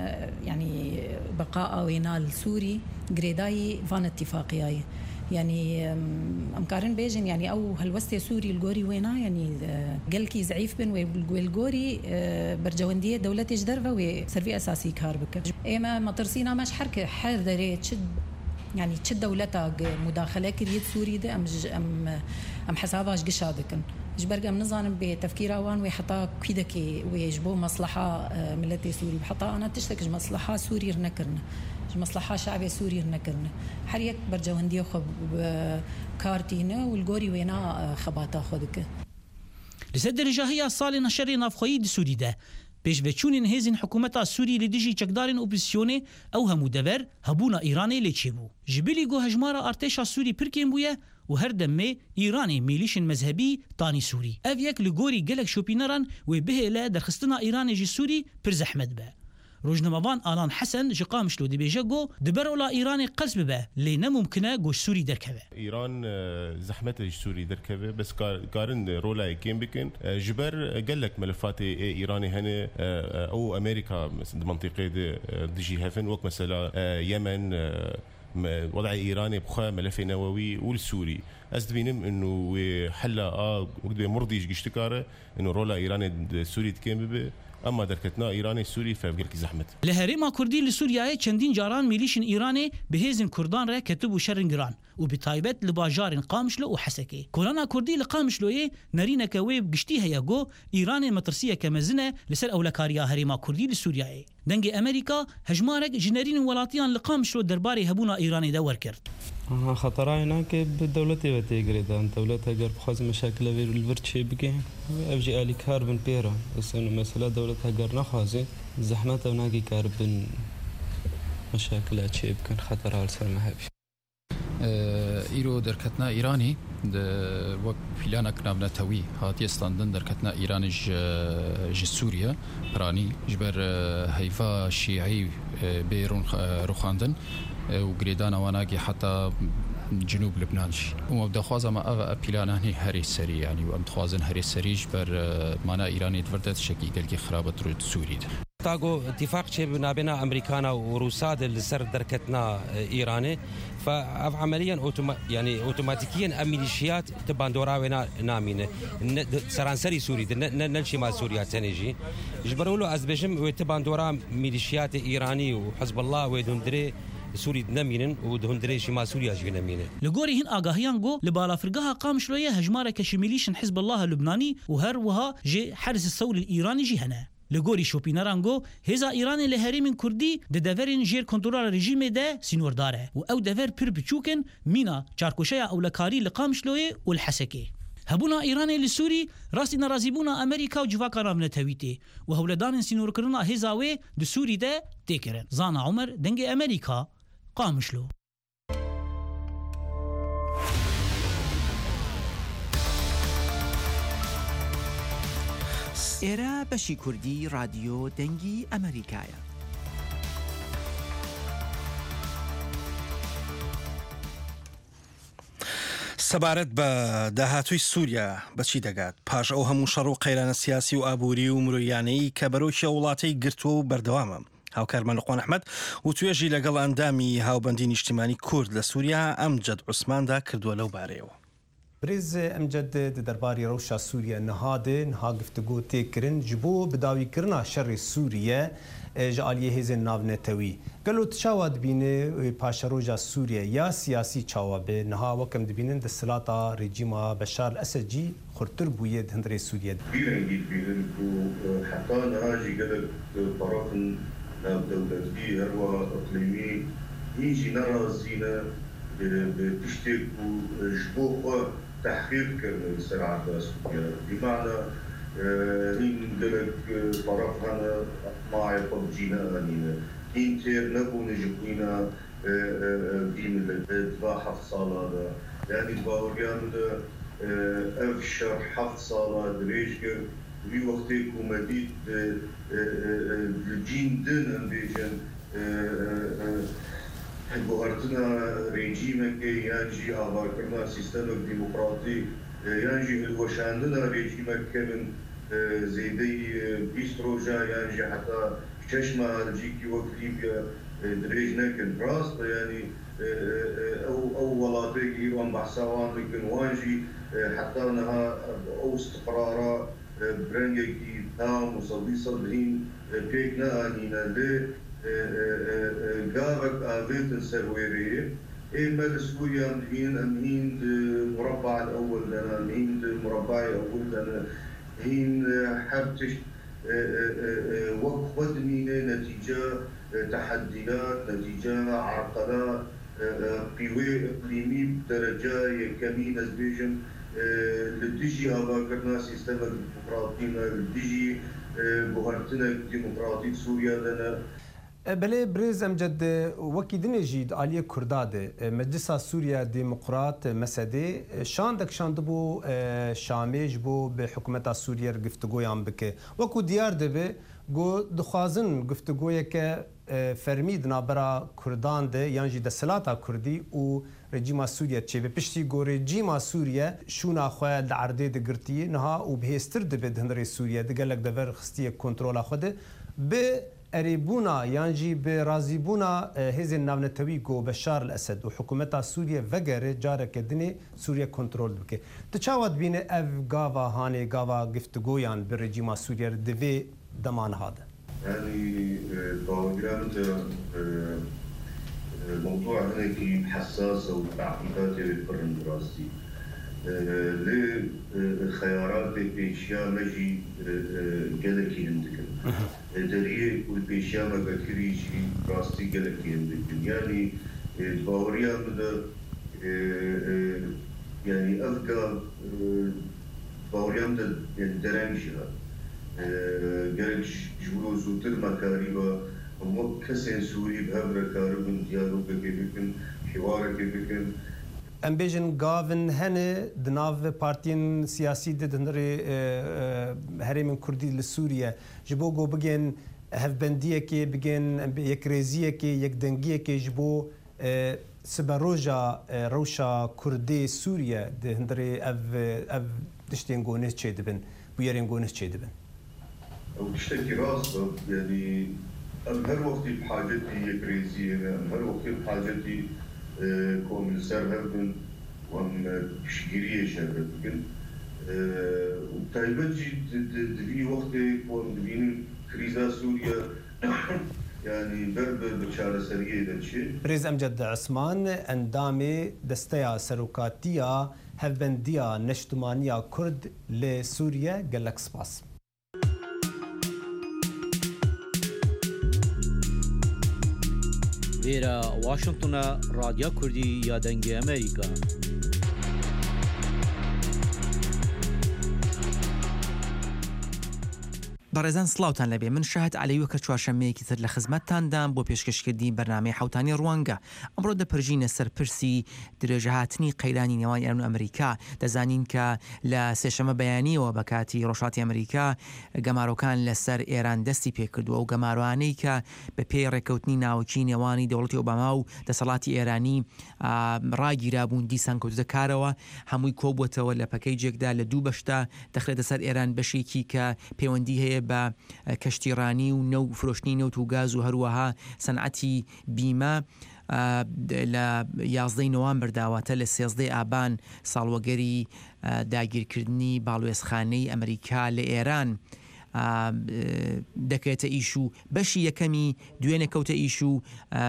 يعني بقاء وينال سوري جريداي فان اتفاقياي يعني أمكارن بيجن يعني أو هالوستي سوري الجوري وينا يعني قلكي زعيف بن والجوري برجواندية دولة جدرفة وسرفي أساسي كاربك إما مطرسينا مش حركة حر دري تشد يعني تشد دولتها مداخلة كريت سوري ده أم أم أم حساباش قشادكن جبرقة من نظام بتفكير أوان ويحطا كيدكي ويجبو مصلحة ملتي سوري بحطا أنا تشتكج مصلحة سوري رنكرنا مصلحة شعبي سوري رنكرنا حريك برجواندية خب كارتينا والجوري وينا خباتا خدك لسد رجاهية صالي نشري نافخوي دي سوري ده پیش وچونین هزین حکومت سوری لدیجی چکدارن اپوزیسیونه او همو دور هبونا ایرانی لیچی بو جبلی گو هجمارا ارتشا سوری پرکین بویه و هر دمه ایرانی میلیشن مذهبی تانی سوری او یک لگوری گلک شوپینران و به لا درخستنا ایرانی جی سوری پر زحمت به روزنامه‌وان آلان حسن جقامشلو دی بیجگو دبرولا ایرانی قلس به لی ممکنه گوش سوری درکوه ایران زحمت سوری درکوه بس کارن رولا کیم بکن جبر گلک ملفات ایرانی هنه او امریکا منطقه دجی هفن وک مثلا یمن وضع ايراني بخا ملف نووي والسوري ازدبينم انه حلا اه وقد مرضي اشتكاره انه رولا ايراني سوري تكيم به اما دركتنا ايراني سوري فبقلك زحمت لهريما كردي لسوريا چندين جاران ميليشن ايراني بهزن كردان را كتب شرنگران وبتايبت لباجار قامشلو وحسكي كورانا كردي لقامشلو نرينا كوي بقشتي هياغو ايراني مترسيه كمزنه لسر اولكاريا هريما كردي لسوريا دنگ امريكا هجمارك جنرين ولاتيان لقامشلو درباري هبونا ايراني دور کرد خطرائنا که دولتی و تیگریدان دولت اگر بخواز مشاکل ویر الورچی بگه افجی آلی کار بن پیرا اصلا مثلا دولت اگر نخوازه زحمت و ناگی کار بن مشاکل چی بکن خطرات سر مهبی ایرو درکتنا ایرانی وقت پیلانک ناونتوی هاتی استاندن درکتنا ایرانی ج سوریا پرانی جبر هیفا شیعی بیرون روخاندن وقريدان واناقي حتى جنوب لبنان ومبدا خوازا ما اغا بلاناني هري سري يعني وام تخوازن هري سري جبر مانا ايراني تفردت شكي قلقي خرابت رود سوري تاغو اتفاق شيء نابنا امريكانا وروساد اللي سر دركتنا ايراني فعمليا أوتوما يعني اوتوماتيكيا اميليشيات تباندورا وينا نامينه سرانسري سوري نلشي مال سوريا تنجي جبروا له ازبجم وتباندورا ميليشيات ايراني وحزب الله ويدندري سوري نمينن ودهندري شي ما سوريا جي نمينه لغوري هن اغاهيان جو لبالا فرقها قام شلويه هجماره كشميليشن حزب الله اللبناني وهر وها جي حرس الثوري الايراني جي هنا لغوري شوبينارانگو هزا ایران له هرم کردی د دورین جیر کنترل رژیم ده سینور داره و او دور پر بچوکن مینا چارکوشیا اولکاری لقامشلوی و الحسکی هبونا ایران لسوری راستي نرازيبونا امريكا وجواكا نتويتي وهولدان سينور كرنا هزاوي د سوري ده تكرن زانا عمر دنگي امريكا قامشلو ئێرە بەشی کوردی رادیۆ دەنگی ئەمریکایە. سەبارەت بە داهاتووی سووریا بەچی دەگات پاش ئەو هەموو شەڕ و قەیرانە سیاسی و ئابووری و مرۆیانەی کە بەرەو وڵاتەی گرتووە و بەردەوامە. هاوکارمان لقوان ئەحمەد و توێژی لەگەڵ ئەندامی هاوبەندی نیشتیمانی کورد لە سووریا ئەمجەد عوسماندا کردووە لەو بارەیەوە. برز امجد درباری روشا سوریا نهاده نها گفتگو تکرن جبو بداوی کرنا شر سوریه جعالیه هزن ناونتوی قالو تشاواد بینه پاشروجا سوریا یا سیاسی چاوابه نها وکم دبینن دسلاطا رژیما بشار الاسد جی خورتر بویه هندری سوریا بینن بینن کو حتی نهاجی قدر طرفن دولتی هروا اقلیمی هیجی نرازینا بتشتكوا جبوه تحقيق الصراع السوري بمعنى هين دلك طرفنا ما يطبجينا انينا هين تير نبو نجبونا دين الدفاع حفظ صالة يعني الباوريان افشر حفظ صالة دريجر في وقتكم مديد الجين دن امبيجن بوهرتنا رژیمه که یعنی آوار کردن سیستم دموکراتی یعنی هلوشاندن رژیمه که من زیادی بیست روزه یعنی حتی چشم هرچی که وقت لیبیا درج نکن راست یعنی او او ولاتی که ایران بحثوان کن وانجی حتی نها او استقرارا برنگی که تام و صدیصل بهین پیک نه آنینا لی قابك آبيت السرويرية إما لسوريا مهين أمهين مربع الأول لنا مهين مربع الأول لنا هين حبتش وقت مينة نتيجة تحديات نتيجة عرقلات قوى إقليمي بدرجة كمين أزبيجن لديجي أباكرنا سيستم الديمقراطينا لديجي بوهرتنا ديمقراطية سوريا لنا بله برز امجد وکی دنیجید عالیه کرداده مجلس سوریا دموکرات مسده شاندک شاند بو شامیج بو به حکومت سوریا گفتگویان بکه وکو دیار دبه گو دخوازن گفتگویه که فرمید نابرا کردان ده یعنی جی دسلاتا کردی و رژیم سوریا چه به پشتی گو رژیم سوریا شونا خواه لعرده ده گرتیه نها و بهستر دبه دهنر سوریا دگلک دور خستی کنترول خوده به اريبونا يانجي برازيبونا هزن ناونتوي جو بشار الاسد وحكومتها سوريا وغير جارك دني سوريا كنترول بك تشاود بين اف غافا هاني غافا گفتگويان بالرجيم سوريا دفي دمان هذا يعني طالبان الموضوع هنا حساس وتعقيدات بالقرن الدراسي للخيارات بيشيا مجي جلكي عندك دريه والبيشيا ما بكريجي راستي جلكي عندك يعني الباوريا بدا يعني أفقا باوريا بدا درانجها جلك جولو زوتر مكاريبا هم كسين سوري بهبرة كاربن ديالوج كيفكن حوار كيفكن ام بیژن گاون هنه دناو پارتین سیاسی ده دنری هرم کردی لسوریه جبو گو بگن هفبندیه که بگن یک ریزیه که یک دنگیه که جبو سبروجا روشا کردی سوریه ده هندری اف اف دشتین گونس چه دبن بویرین گونس چه دبن او تشتكي راسها يعني ام هر وقت بحاجتي يكريزي ام هر وقت بحاجتي كومنسار هربن وام شجريه شربن وتايبتجي دبي وقت وام دبين كريزا سوريا يعني برب بشارة سرية دلشي بريز أمجد عثمان اندامي دستيا سروكاتيا هفبنديا نشتمانيا كرد لسوريا قالك سباس فيرا واشنطن راديو كردي يا دنجي أمريكا بەڕێزان سڵاوتان لەبێ من شاهد عەلیوە کە چوارشەممەیەکی تر لە خزمەتتاندام بۆ پێشکەشکردنی بەرنامەی حوتانی ڕوانگە ئەمڕۆ دەپەرژینە سەر پرسی درێژەهاتنی قەیرانی نێوان ئێران و ئەمریکا دەزانین کە لە سێشەمە بەیانیەوە بە کاتی ڕۆژهاتی ئەمریکا گەمارۆکان لەسەر ئێران دەستی پێکردووە و گەماروانەی کە بە پێی ڕێکەوتنی ناوچی نێوانی دەوڵەتی ئۆباما و دەسەڵاتی ئێرانی ڕاگیرابوون دیسان کەوتە کارەوە هەمووی کۆبووەتەوە لە پەکەیجێکدا لە دوو بەشتا دەخرێتە سەر ئێران بەشێکی کە پەیوەندی هەیە بە کەشتیڕانی و نەو فرۆشتنی نەوت و گاز و هەروەها سەنعەتی بیمە لە یازدەی نۆوەمبەر داواتە لە سێزدەی ئابان ساڵوەگەری داگیرکردنی باڵوێزخانەی ئەمریکا لە ئێران دەکەوێتە ئیش و بەشی یەکەمی دوێنێ کەوتە ئیش و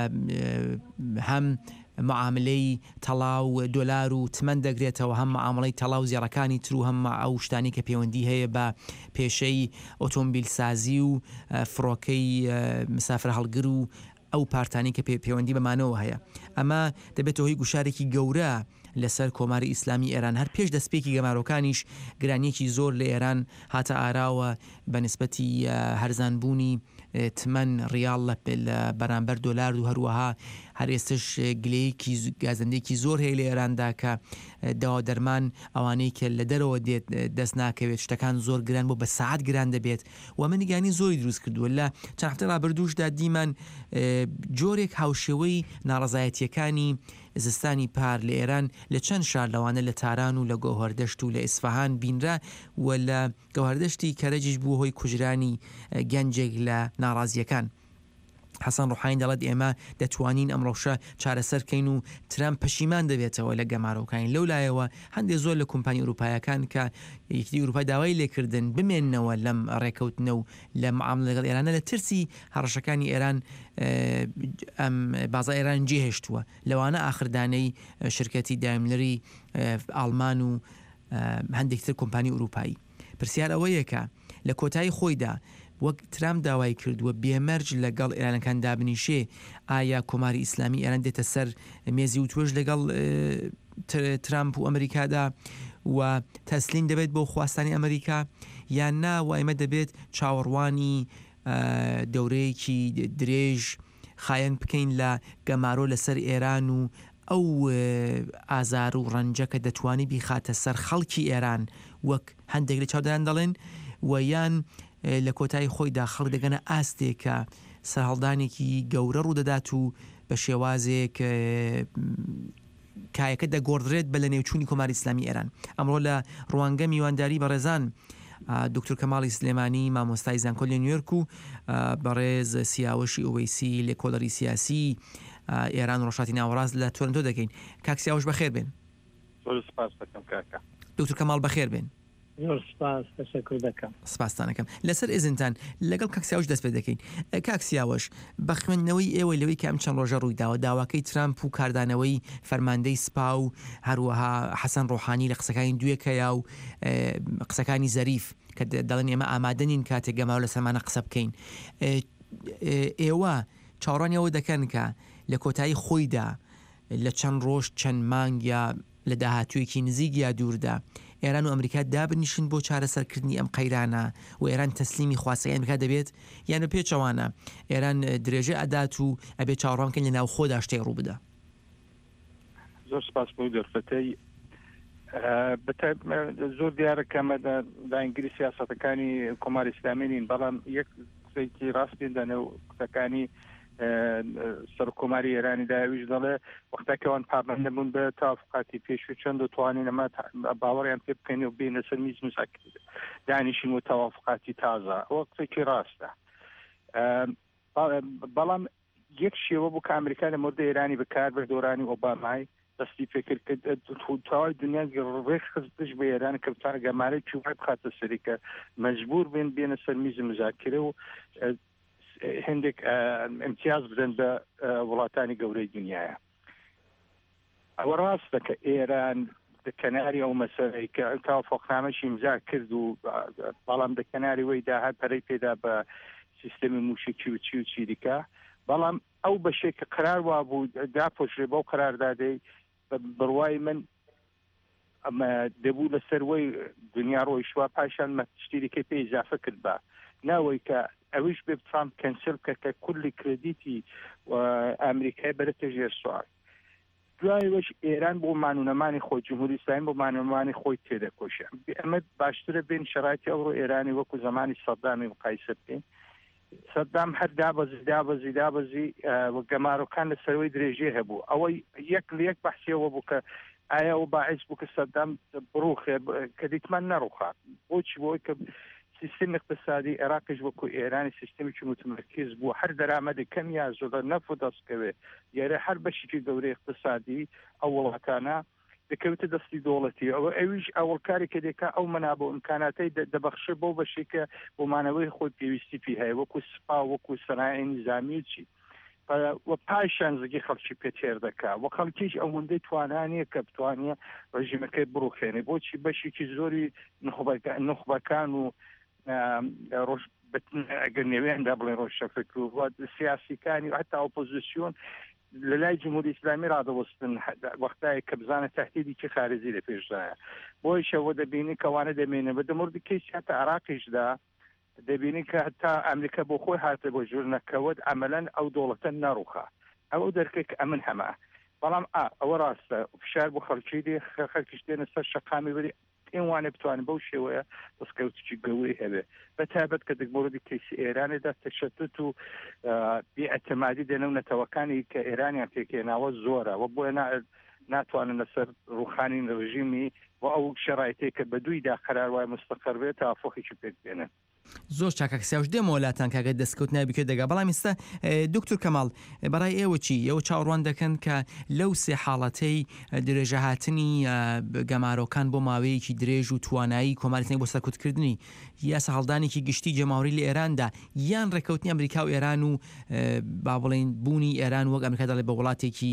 هەم معاملەی تەڵاو دۆلار و تمەن دەگرێتەوە هەم معاملەی تەڵاو زیێڕەکانی تر و هەم ئەو شتانی کە پەیوەندی هەیە بە پێشەی ئۆتۆمبیل سازی و فڕۆکەی مسافر هەڵگر و ئەو پارتانی کە پەیوەندی بەمانەوە هەیە ئەمە دەبێتەوە هۆی گوشارێکی گەورە لەسەر کۆماری ئیسلامی ئێران هەر پێش دەستپێکی گەمارۆکانیش گرانیەکی زۆر لە ئێران هاتە ئاراوە بە نسبەتی هەرزانبوونی تمەن ڕیاڵ لە بەرامبەر دۆلار و هەروەها هەر ئێستش گلەیەکی گازەندێکی زۆر هەیە لە ئێراندا کە داوا دەرمان ئەوانەی کە لە دەرەوە دێت دەست ناکەوێت شتەکان زۆر گران بۆ بە سەعات گران دەبێت و من نیگانی زۆری دروست کردووە لە چەند هەفتە ڕابردووشدا دیمان جۆرێک هاوشێوەی ناڕەزایەتیەکانی زستانی پار لە ئێران لە چەند شار لەوانە لە تاران و لە گۆهەردەشت و لە ئیسفەهان بینرا و لە گەوهەردەشتی کەرەجیش بوو هۆی کوژرانی گەنجێک لە ناڕازیەکان. حەسەن ڕوحانی دەڵێت ئێمە دەتوانین ئەمڕۆشە چارەسەرکەین و ترامپ پەشیمان دەبێتەوە لە گەمارۆکانی لەولایەوە هەندێک زۆر لە کۆمپانی ئەوروپایەکان کە یەکتی ئەوروپای داوای لێکردن بمێننەوە لەم ڕێکەوتنە و لە معاملە لەگەڵ ئێرانە لە ترسی هەڕەشەکانی ئێران ئەم بازا ئێران جێهێشتووە لەوانە ئاخردانەی شرکەتی دایملەری ئاڵمان و هەندێکتر کۆمپانی ئەوروپایی پرسیار ئەوەیە کە لە کۆتایی خۆیدا وەک ترامپ داوای کردووە بێمەرج لەگەڵ ئێرانەکان دابنیشێ ئایا کۆماری ئیسلامی ئێران دێتە سەر مێزی و توێژ لەگەڵ ترامپ و ئەمریکادا و تەسلیم دەبێت بۆ خواستانی ئەمریکا یان نا و ئێمە دەبێت چاوەڕوانی دەورەیەکی درێژ خایەن بکەین لە گەمارۆ لەسەر ئێران و ئەو ئازار و ڕەنجە کە دەتوانی بیخاتە سەر خەڵکی ئێران وەک هەندێک لە چاودەران دەڵێن و یان لە کۆتایی خۆیدا خەڵک دەگەنە ئاستێکە سەرهەڵدانێکی گەورە ڕوودەدات و بە شێوازێک کایەکە دەگۆڕدرێت بە لە نێوچوونی کۆماری ئیسلامی ئێران. ئەمڕۆ لە ڕوانگە میوانداری بەڕێزان دکتۆر کەماڵی سلێمانی مامۆستای زانکۆ لە نیویۆرک و بەڕێز سیاوەشی ئۆوەیسی لێکۆڵەری سیاسی ئێران ڕۆژهاتی ناوەڕاست لە تۆرنتۆ دەکەین. کاک سیاوەش بەخێر بێن. دکتۆر کەماڵ بەخێر بێن. سپاسانەکەم لەسەر ئێزنتان لەگەڵ کاکسیاوش دەست پێ دەکەین. کاکسیاوەش بە خوێندنەوەی ئێوە لەوەی کە ئەم چەند ڕۆژە ڕوویداوە داواکەی ترامپ و کاردانەوەی فەرماندەی سپا و هەروەها حەسەن ڕۆحانی لە قسەکانی دوێکەیە و قسەکانی زەریف کە دەڵێن ئێمە ئامادەنین کاتێک گەماوە لە سەرمانە قسە بکەین. ئێوە چاوەڕوانیەوە دەکەن کە لە کۆتایی خۆیدا لە چەند ڕۆژ چەند مانگ یا لە داهاتوویەکی نزیک یا دووردا ئێران و ئەمریکا دابنیشن بۆ چارەسەرکردنی ئەم قەیرانە و ئێران تەسلیمی خواستەکانی ئەمریکا دەبێت یان بە پێچەوانە ئێران درێژە ئەدات و ئەبێ چاوەڕوانکەن لە ناو خۆدا شتێ ڕوو بدە. زۆر سپاس بۆ دەرفەتەی زۆر دیارە کەمە داینگری سیاسەتەکانی کۆماری ئیسلامی نین بەڵام یەک قسەیەکی ڕاست پێدانە و قسەکانی سەرکۆماری ئێرانی داویش دەڵێ وەختاکەوان پابند بوون بە تاافقاتی پێش و چەند دەتوانین ئەمە باوەڕیان پێ بکەین و بینە سەر میز دانیشین و تاوافقاتی تازە ئەوە قسێکی ڕاستە. بەڵام یەک شێوە بوو کە ئەمریکا لە مورد ئێرانی بەکار بە دۆرانی ئۆبامای دەستی فکر کرد تاوای دنیا ڕێک خستش بە ئێران کە گەمارەی چوبای بخاتە سەری کە مەجبور بێن بێنە سەر میز مزاکرە و هەندێک امتیاز بدەن بە وڵاتانی گەورەی دنیاە. ئەوە ڕاستە کە ئێران دەکەناری ئەو مەسەلەی کە تاوافقنامەشی امزا کرد و بەڵام دەکەناری وەی داهات پەرەی پێدا بە سیستەمی موشکی و چی و چی دیکە، بەڵام ئەو بەشێک کە قرار وا بوو داپۆشرێ بەو قراردادەی بڕوای من ئەمە دەبوو لەسەروەی دنیا ڕۆی شوا پاشان مەشتیریکە پێی ئیزافە کرد بە ناوەی کە ئەویش بێ ترامپ کەنسل کە کە کولی کردیتی ئەمریکای بەرەتە ژێر سوال. دوایەوەش ئێران بۆ مانونەمانی خۆی جمهوری ئیسلامی بۆ مانونەمانی خۆی تێدەکۆشە. ئەمە باشترە بین شرایطی ئەوڕۆ ئێرانی وەکو زمانی سەدامی مقایسە بکەین. سەدام هەر دابەزی دابەزی دابەزی گەمارۆکان لە سەروەی درێژێ هەبوو. ئەوەی یەک لە یەک بەحسیەوە بوو کە ئایا ئەو باعث بوو کە سەدام بڕوخێ کە دیتمان نەڕوخات. بۆچی بۆی کە سیستم اقتصادی عێراقیش وەکو ئێرانی سیستمێکی متمرکز بوو، هەر دەرامەدی کەم یا زۆر نەفت دەستکەوێ یارە هەر بەشێکی گەورەی اقتصادی ئەو وڵاتانە دەکەوێتە دەستی دۆڵەتی. ئەوە ئەویش ئەوڵکاری کە دێکا ئەو مەنابە و ئیمکاناتەی دەبەخشێ بۆ بەشێکە بۆمانەوەی خۆی پێویستی پێ هەیە وەکو سپا وەکو سەنایە نظامی چی و پاشان زگی خەڵکی پێتێر دەکا و خەڵکیش ئەوەندەی توانانیە کە بتوانێ ڕژیمەکەی بڕوخێنێ. بۆچی بەشێکی زۆری نخبەکان و ڕۆژ ئەگەر نێوێندا بڵێن ڕۆژشەفکر و سیاسیەکانی و حتا ئۆپۆزیسیۆن لە لای جمهوری ئیسلامی ڕادەوەستن وەختایە کە بزانە تەهدیدێکی خارجی لە پێشدایە. بۆی شەوە دەبینی کەوانە دەمێنێ بە دەموردی کەیسی هەتا عێراقیشدا دەبینی کە هەتا ئەمریکا بۆ خۆی هاتە بۆ ژوورنەکەوت عەمەلەن ئەو دۆڵەتە نەڕوخا. ئەوە دەرکێک ئەمن هەمە. بەڵام ئەوە ڕاستە فشار بۆ خەڵکی دێ خەڵکیش دێنە سەر شەقامی بەری پێم وانێ بتوانین بەو شێوەیە دەستکەوتێکی گەورەی هەبێ بەتایبەت کە دەگمۆردی کەیسی ئێرانێدا تەشەدد و بێئەتمادی دێنەونەتەوەکانی کە ئێرانیان پێکێناوە زۆرە و بۆیە ناتوانن لەسەر ڕوخانی ڕژیمی و ئەو شەرایطێک کە بە دوویدا قەرار وای مستەقر بێت تەوافقێکی پێ بێنن. زۆر چاکە کەسیاوش دێمە وڵاتان کاگە دەستکەوت نابیکە دەگا. بەڵام ئێستا دکتۆر کەماڵ بەڕای ئێوە چی ئێوە چاوەڕوان دەکەن کە لەو سێ حاڵەتەی درێژە هاتنی گەمارۆکان بۆ ماوەیەکی درێژ و توانایی کۆماریتنی بۆ سەرکوتکردنی یاسا هەڵدانێکی گشتی جەماوەری لە ئێراندا یان ڕێکەوتنی ئەمریکا و ئێران و با بڵێن بوونی ئێران وەک ئەمریکا دەڵێ بە وڵاتێکی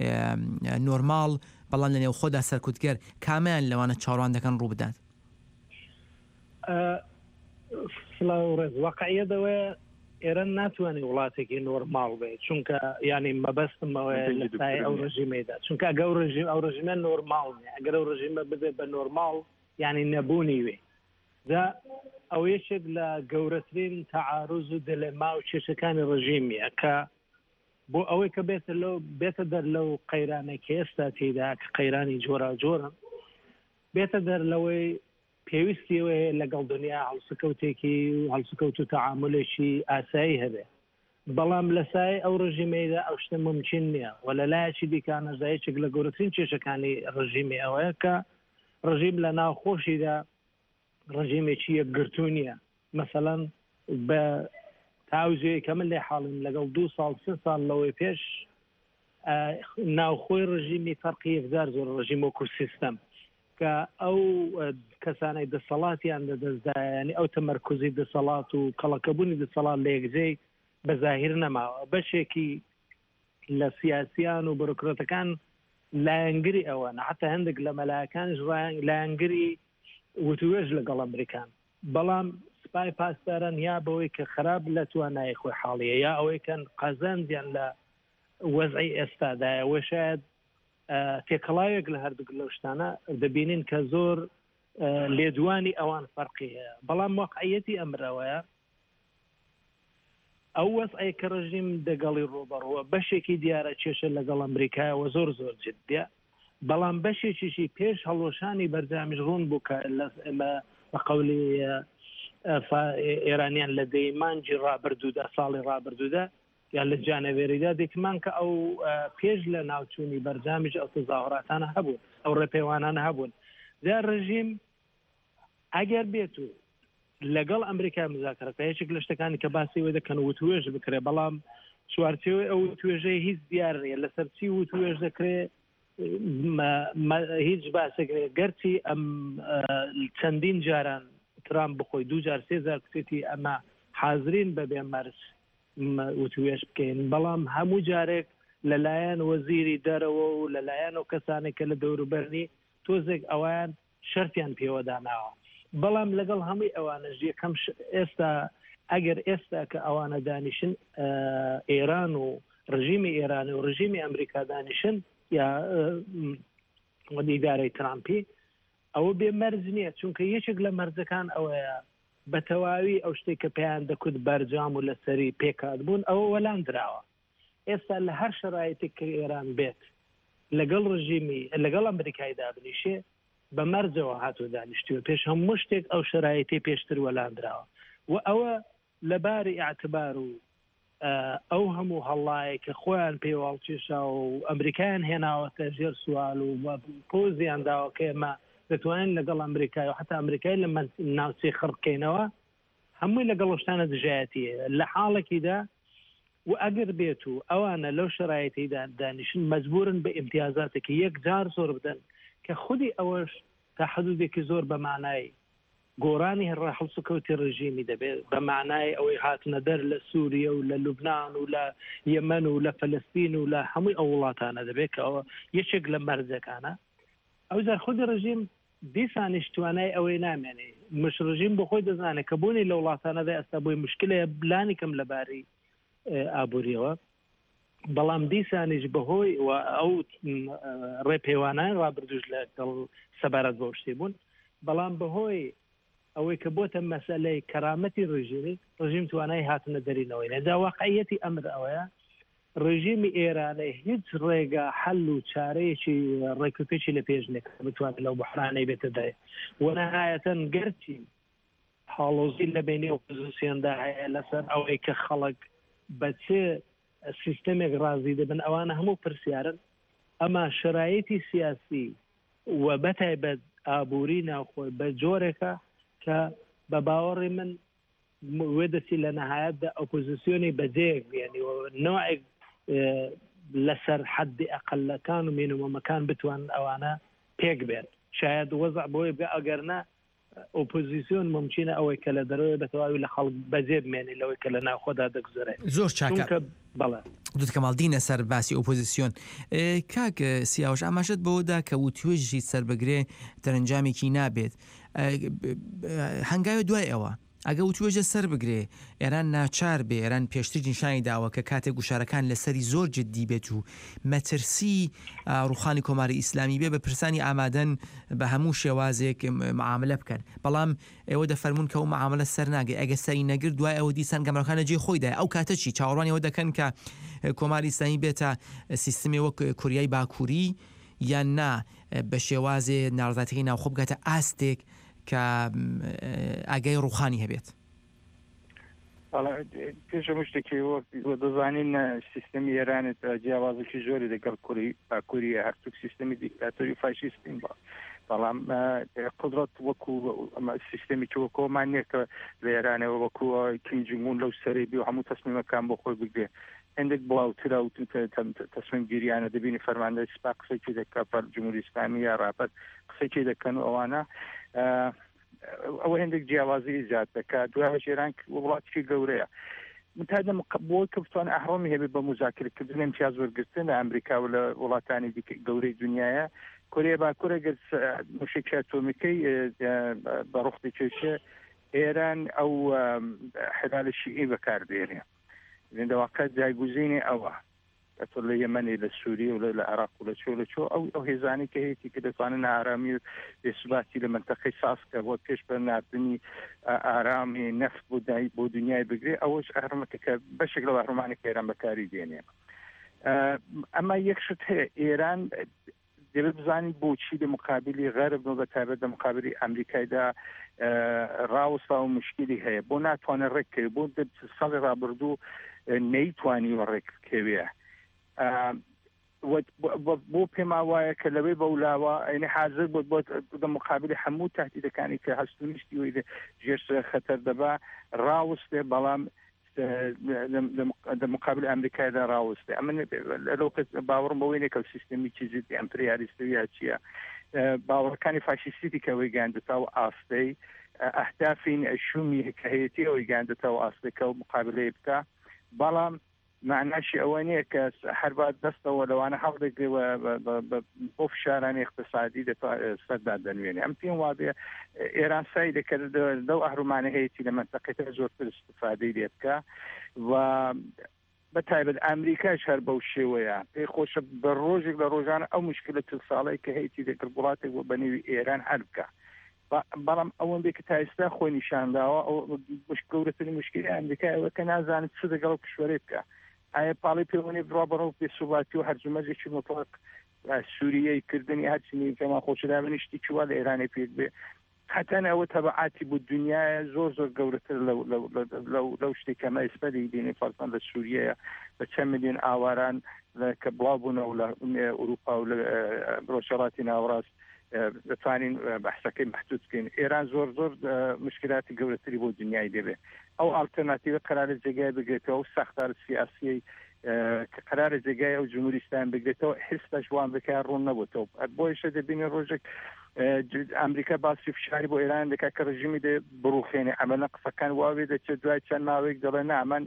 نۆرماڵ بەڵام لە نێو خۆدا سەرکوتگەر کامیان لەوانە چاوەڕوان دەکەن ڕوو بدات؟ سلااوڕێز واقعیەدەوە ئێران ناتوانێت وڵاتێکی نۆرماڵ بێت چونکە ینی مەبەستمەوە لەسای ئەو ڕژیمەیدا چونکە ئەگە ئەو ڕژیم ئەو ڕژیمە نۆرماڵ ئەگەر ئەو ڕژیمە ببێت بە نۆرماڵ ینی نەبوونی وێ دا ئەو یەکێک لە گەورەترین تەعاروز و دلێما و کێشەکانی ڕژیمیە کە بۆ ئەوەی کە بێتە لەو بێتە دەر لەو قەیرانێک کە ئێستا تێدا کە قەیرانی جۆرا جۆرن بێتە دەر لەوەی پێویستیەوە لەگەڵ دنیا هەڵسکەوتێکی هەڵسکەوت و تەعاملێکی ئاسایی هەبێ بەڵام لە سای ئەو ڕژیمەیدا ئەو شتە ممکن نییە و لە لایەکی دیکانە زایەکێک لە گەورەترین کێشەکانی ڕژیمی ئەوەیە کە ڕژیم لە ناوخۆشیدا ڕژیمێکی یەکگرتو نییە. مەسەڵەن بە تاوزێ کە من لێ حاڵم لەگەڵ دوو ساڵ سێ ساڵ لەوەی پێش ناوخۆی ڕژیمی فەرقی یەکجار زۆر ڕژیم وەکو سیستەم کە ئەو کەسانەی دەسەڵاتیان دەدەستدایانی ئەو تەمەرکوزی دەسەڵات و کەڵەکەبوونی دەسەڵات لە یەکجێی بەظاهر نەماوە. بەشێکی لە سیاسیان و بۆرۆکرۆتەکان لایەنگری ئەوە حتا هەندێک لە مەلایەکانش لایەنگری وتوێژ لەگەڵ ئەمریکان بەڵام سپای پاسداران یا بەوەی کە خراپ لە توانای خۆی حاڵیە یا ئەوەی کەن قەزەندیان لە وەزعی ئێستادایە وە شاید تێکەڵاوێک لە هەردوو لەو شتانە دەبینین کە زۆر لێدوانی ئەوان فەرقی هەیە. بەڵام واقعیەتی ئەمرەوەیە ئەو وەزعی کە ڕژیم دەگەڵی ڕۆبەڕەوە بەشێکی دیارە کێشە لەگەڵ ئەمریکایەوە زۆر زۆر جددیە بەڵام بەشێکیشی پێش هەڵۆشانی بەردامیش ڕوون بوو کە بە قەولی ئێرانیان لە دەیمانجی ڕابردوودا ساڵی ڕابردوودا یان لە جانەوێریدا دیتمان کە ئەو پێش لە ناوچوونی بەرجامیش ئەو تەظاهراتانە هەبوون ئەو ڕێپەیوانانە هەبوون دا ڕژیم ئەگەر بێت و لەگەڵ ئەمریکا مزاکرەکە هیچێک لە شتەکانی کە باسی وێ دەکەن و توێژ بکرێ بەڵام چوارچێوەی ئەو توێژەی هیچ دیار نیە لەسەر چی و توێژ دەکرێ هیچ باسەکرێ گەرچی ئەم چەندین جاران ترام بخۆی دوو جار سێ جار کچێتی ئەمە حازرین بەبێ مەرج وتوێش بکەین بەڵام هەموو جارێک لەلایەن وەزیری دەرەوە و لەلایەن و کەسانێک کە لە دەوروبەرنی تۆزێک ئەویان شەرتیان پێوەداناوە بەڵام لەگەڵ هەمووی ئەوانەش یەکەم ئێستا ئەگەر ئێستا کە ئەوانە دانیشن ئێران و ڕژیمی ئێرانی و ڕژیمی ئەمریکا دانیشن یا ئیدارەی ترامپی ئەوە بێ مەرج نییە چونکە یەکێک لە مەرجەکان ئەوەیە بە تەواوی ئەو شتێک کە پێیان دەکوت بەرجام و لەسەری پێکات بوون ئەوە وەلام درراوە ئێستا لە هەر شرایەتێک کە ئێران بێت لەگەڵ ڕژیمی لەگەڵ ئەمریکای دابنیشێ بە مەرجەوە هاتوو دانیشتووە پێش هەموو شتێک ئەو شرایەتی پێشتر وەلام درراوە و ئەوە لەباری ئاعتبار و ئەو هەموو هەڵایە کە خۆیان پێوەڵکێشا و ئەمریکایان هێناوەتە ژێر سوال و پۆزیان داوە کە ئێمە دەتوانین لەگەڵ ئەمریکای و حتا ئەمریکای لە ناوچەی خڕبکەینەوە هەمووی لەگەڵ شتانە دژایەتیە لە حاڵێکیدا و ئەگەر بێت و ئەوانە لەو شرایەتیدا دانیشن مەجبورن بە ئیمتیازاتێکی یەک جار زۆر بدەن کە خودی ئەوەش تا حدودێکی زۆر بە معنای گۆڕانی هەڕە هەڵسوکەوتی ڕژیمی دەبێت بە معنای ئەوەی هاتنە دەر لە سووریە و لە لوبناان و لە یەمەن و لە فەلەستین و لە هەمووی ئەو وڵاتانە دەبێت کە ئەوە یەکێک لە مەرجەکانە ئەو زار خودی ڕژیم دیسانیش توانای ئەوەی نامێنێ مش ڕژیم بۆ خۆی دەزانێت کە بوونی لە وڵاتانەدا ئەستا بۆی مشکلەیە بلانی کەم لەباری ئابوووریەوە بەڵام دیسانیش بەهۆی ئەو ڕێپەیوانان ڕابردوش لە سەبارەت بۆ شتێ بوون بەڵام بەهۆی ئەوەی کە بۆتە مەسەلەی کەرامەتی ڕژیمی ڕژیم توانای هاتنە دەرینەوەی نەدا واقعیەتی ئەمر ئەوەیە ڕژیمی ئێرانەی هیچ ڕێگا حل و چارەیەکی ڕێکوپێکی لە پێش نێک بتوانێت لەو بەحرانەی بێتەدای وەنەهایەتەن گەرچی هاڵۆزی لە بینی ئۆپۆزیسیۆندا هەیە لەسەر ئەوەی کە خەڵک بە چێ سیستەمێک ڕازی دەبن ئەوانە هەموو پرسیارن ئەما شرایەتی سیاسی و بەتایبەت ئابووری ناوخۆی بە جۆرێکە کە بە باوەڕی من وێ دەچی لە نەهایەتدا ئۆپۆزیسیۆنی بەجێک بێنی نوعێک لەسەر حەدی ئەقلەکان و مینومەکان بتوان ئەوانە پێک بێن شاید وەزع بۆی بگە ئەگەرنا ئۆپۆزیسیۆن ممکنە ئەوەی کە لە دەرەوەی بەتەواوی لە خەڵک بەجێ بمێنی لەوەی کە لە ناوخۆدا دەگوزارێت زۆر چاکە بەڵێ دوتکەماڵدینە سەر باسی ئۆپۆزیسیۆن کاک سیاوش ئاماژەت بەوەدا کە و توێژی سەربەگرێ دەرەنجامێکی نابێت هەنگاوی دوای ئەوە ئەگە و توێژە سەر بگرێ ئێران ناچار بێ ئێران پێشتر نیشانی داوە کە کاتێک گوشارەکان لەسەری زۆر جددی بێت و مەترسی ڕوخانی کۆماری ئیسلامی بێ بە پرسانی ئامادەن بە هەموو شێوازێک معاملە بکەن بەڵام ئێوە دەفەرمونون کە ئەو معاملە سەر ناگەی ئەگە سەری نەگرت دوای ئەوە دیسان گەمەکانە جێ خۆیدا ئەو کاتەچی چاوەڕوانیەوە دەکەن کە کۆماری ئیسلامی بێتە سیستمی وەک کوریای باکووری یان نا بە شێوازێ ناڕزاتەکەی ناوخۆ بگاتە ئاستێک کە ئاگای ڕوخانی هەبێت پێش شتێکی دەزانین سیستمی ئێرانێت جیاوازێکی زۆری لەگەڵ کوری باکووریە هەرتوک سیستمی دیکتاتۆری فاشیستین بە بەڵام قدرەت وەکو سیستێمێکی وەکۆمان نییە کە لە ئێرانەوە وەکو کیم جنگون لەو سەری بی و هەموو تەسمیمەکان بۆ خۆی بگرێ هەندێک بڵاوترە و تەسمیم گیریانە دەبینی فەرماندەی سپا قسەی دەکات بەر جمهوری ئیسلامی یا ڕاپەت قسەی دەکەن و ئەوانە ئەوە هەندێک جیاوازی زیاد دەکات دوای ژێران وڵاتێکی گەورەیە متادە بۆی کە بتوان ئەهڕۆمی هەبێت بە مزاکرەکردن امتیاز وەرگرتن لە ئەمریکا و لە وڵاتانی گەورەی دنیاە کۆریا باکوورە گەر موشێکی ئەتۆمیکەی بە ڕوخ دەکێشێ ئێران ئەو حلالە شیعی بەکاردێنێ لەواقع جایگوزینی ئەوە ئەتۆ لە یەمەنی لە سووریە و لە عێراق و لە چۆ لە چۆ ئەو ئەو هێزانی کە هەیەی کە دەتوانن ئارامی و بێسوباتی لە منتەقەی ساسکە بۆ پێش بەرناردنی ئارامی نەفت بۆ دنیای بگرێ ئەوەش ئەهرمەکە کە بەشێک لە ئەهرمانی کە ئێران بەکاری دێنێ ئەمە یەکشت هەیە ئێران دەبێت بزانین بۆچی لە مقابلی غەرب و بەتایبەت لە مقابلی ئەمریکایدا ڕاوەستا و مشکلی هەیە بۆ ناتوانێت ڕێککەوێ بۆ ساڵی ڕابردوو نەیتوانی ڕێککەوێ بۆ پێما وایە کە لەوەی بەولاوە ئەینە حاضر بۆ لە مقابلی هەموو تهدیدەکانی کە هەستونیشتی وی ژێر خەتەر دەبا ڕاوەستێ بەڵام لە مقابل ئەمریکایدا ڕاوەستێ ئەمە لەو باوەڕم بەوەی نێکە سیستمی چیزی ئەمپریالیستەوی چییە باوەڕەکانی فاشیستی کەەوەی گاندێتەوە ئاستەی ئەهدافین شومی هەیەتی ئەوەی گاندێتەوە ئاستەکە و مقابلەی بکە بەڵام معناشی ئەوە نییە کە هەربات دەستەوە لەوانە هەڵدەگرێەوە بۆ فشارانی اقتصادی سەردا دەنوێنێ ئەم پێم وابێ ئێران سای دەکرد لەو ئەهرومانە هەیەی لە منتەقەکە زۆرتر استفادەی لێ بکە و بەتایبەت ئەمریکاش هەر بەو شێوەیە پێی خۆشە بە ڕۆژێک لە ڕۆژانە ئەو مشکلە تر ساڵی کە هەیەی دەکرد وڵاتێک بۆ بەنێوی ئێران هەر بکە بەڵام ئەوەن بێ کە تا ئێستا خۆی نیشانداوە ئەو گەورەترین مشکلی ئەمریکای ئەوە کە نازانێت چ دەگەڵ کشوەرێ بکە ئایا پاڵی پێوەنی بڕا بەڕەو پێسوباتی و هەرجمەزێکی مطلق سووریەی کردنی هەرچنی کەما خۆشدابنیشتی چوە لە ئێرانی پێک بێ حتان ئەوە تەبعاتی بۆ دنیاە زۆر زۆر گەورەتر لەو شتێکەمە ئێسپەری دێنی فەرزان لە سووریەیە بە چەند میلیۆن ئاواران کە بڵاو بوونەوە لە ئوروپا و لە ڕۆژهەڵاتی ناوەڕاست دەتوانین بەحسەکەی محدود بکەین ئێران زۆر زۆر مشکلاتی گەورەتری بۆ دنیای دەبێت ئەو ئالتەرناتیڤە قرارە جێگای بگرێتەوە و ساختار سیاسی کە قرارە جێگای ئەو جمهوریستان بگرێتەوە هێستا جوان بکار ڕوون نەبووتەوە بۆیشە دەبینی ڕۆژێک ئەمریکا باسی فشاری بۆ ئێران دەکا کە ڕژیمی دێ بڕوخێنێ ئەمەە قسەکان واوێ دەچێت دوای چەند ماوەیەک دەڵێ نامان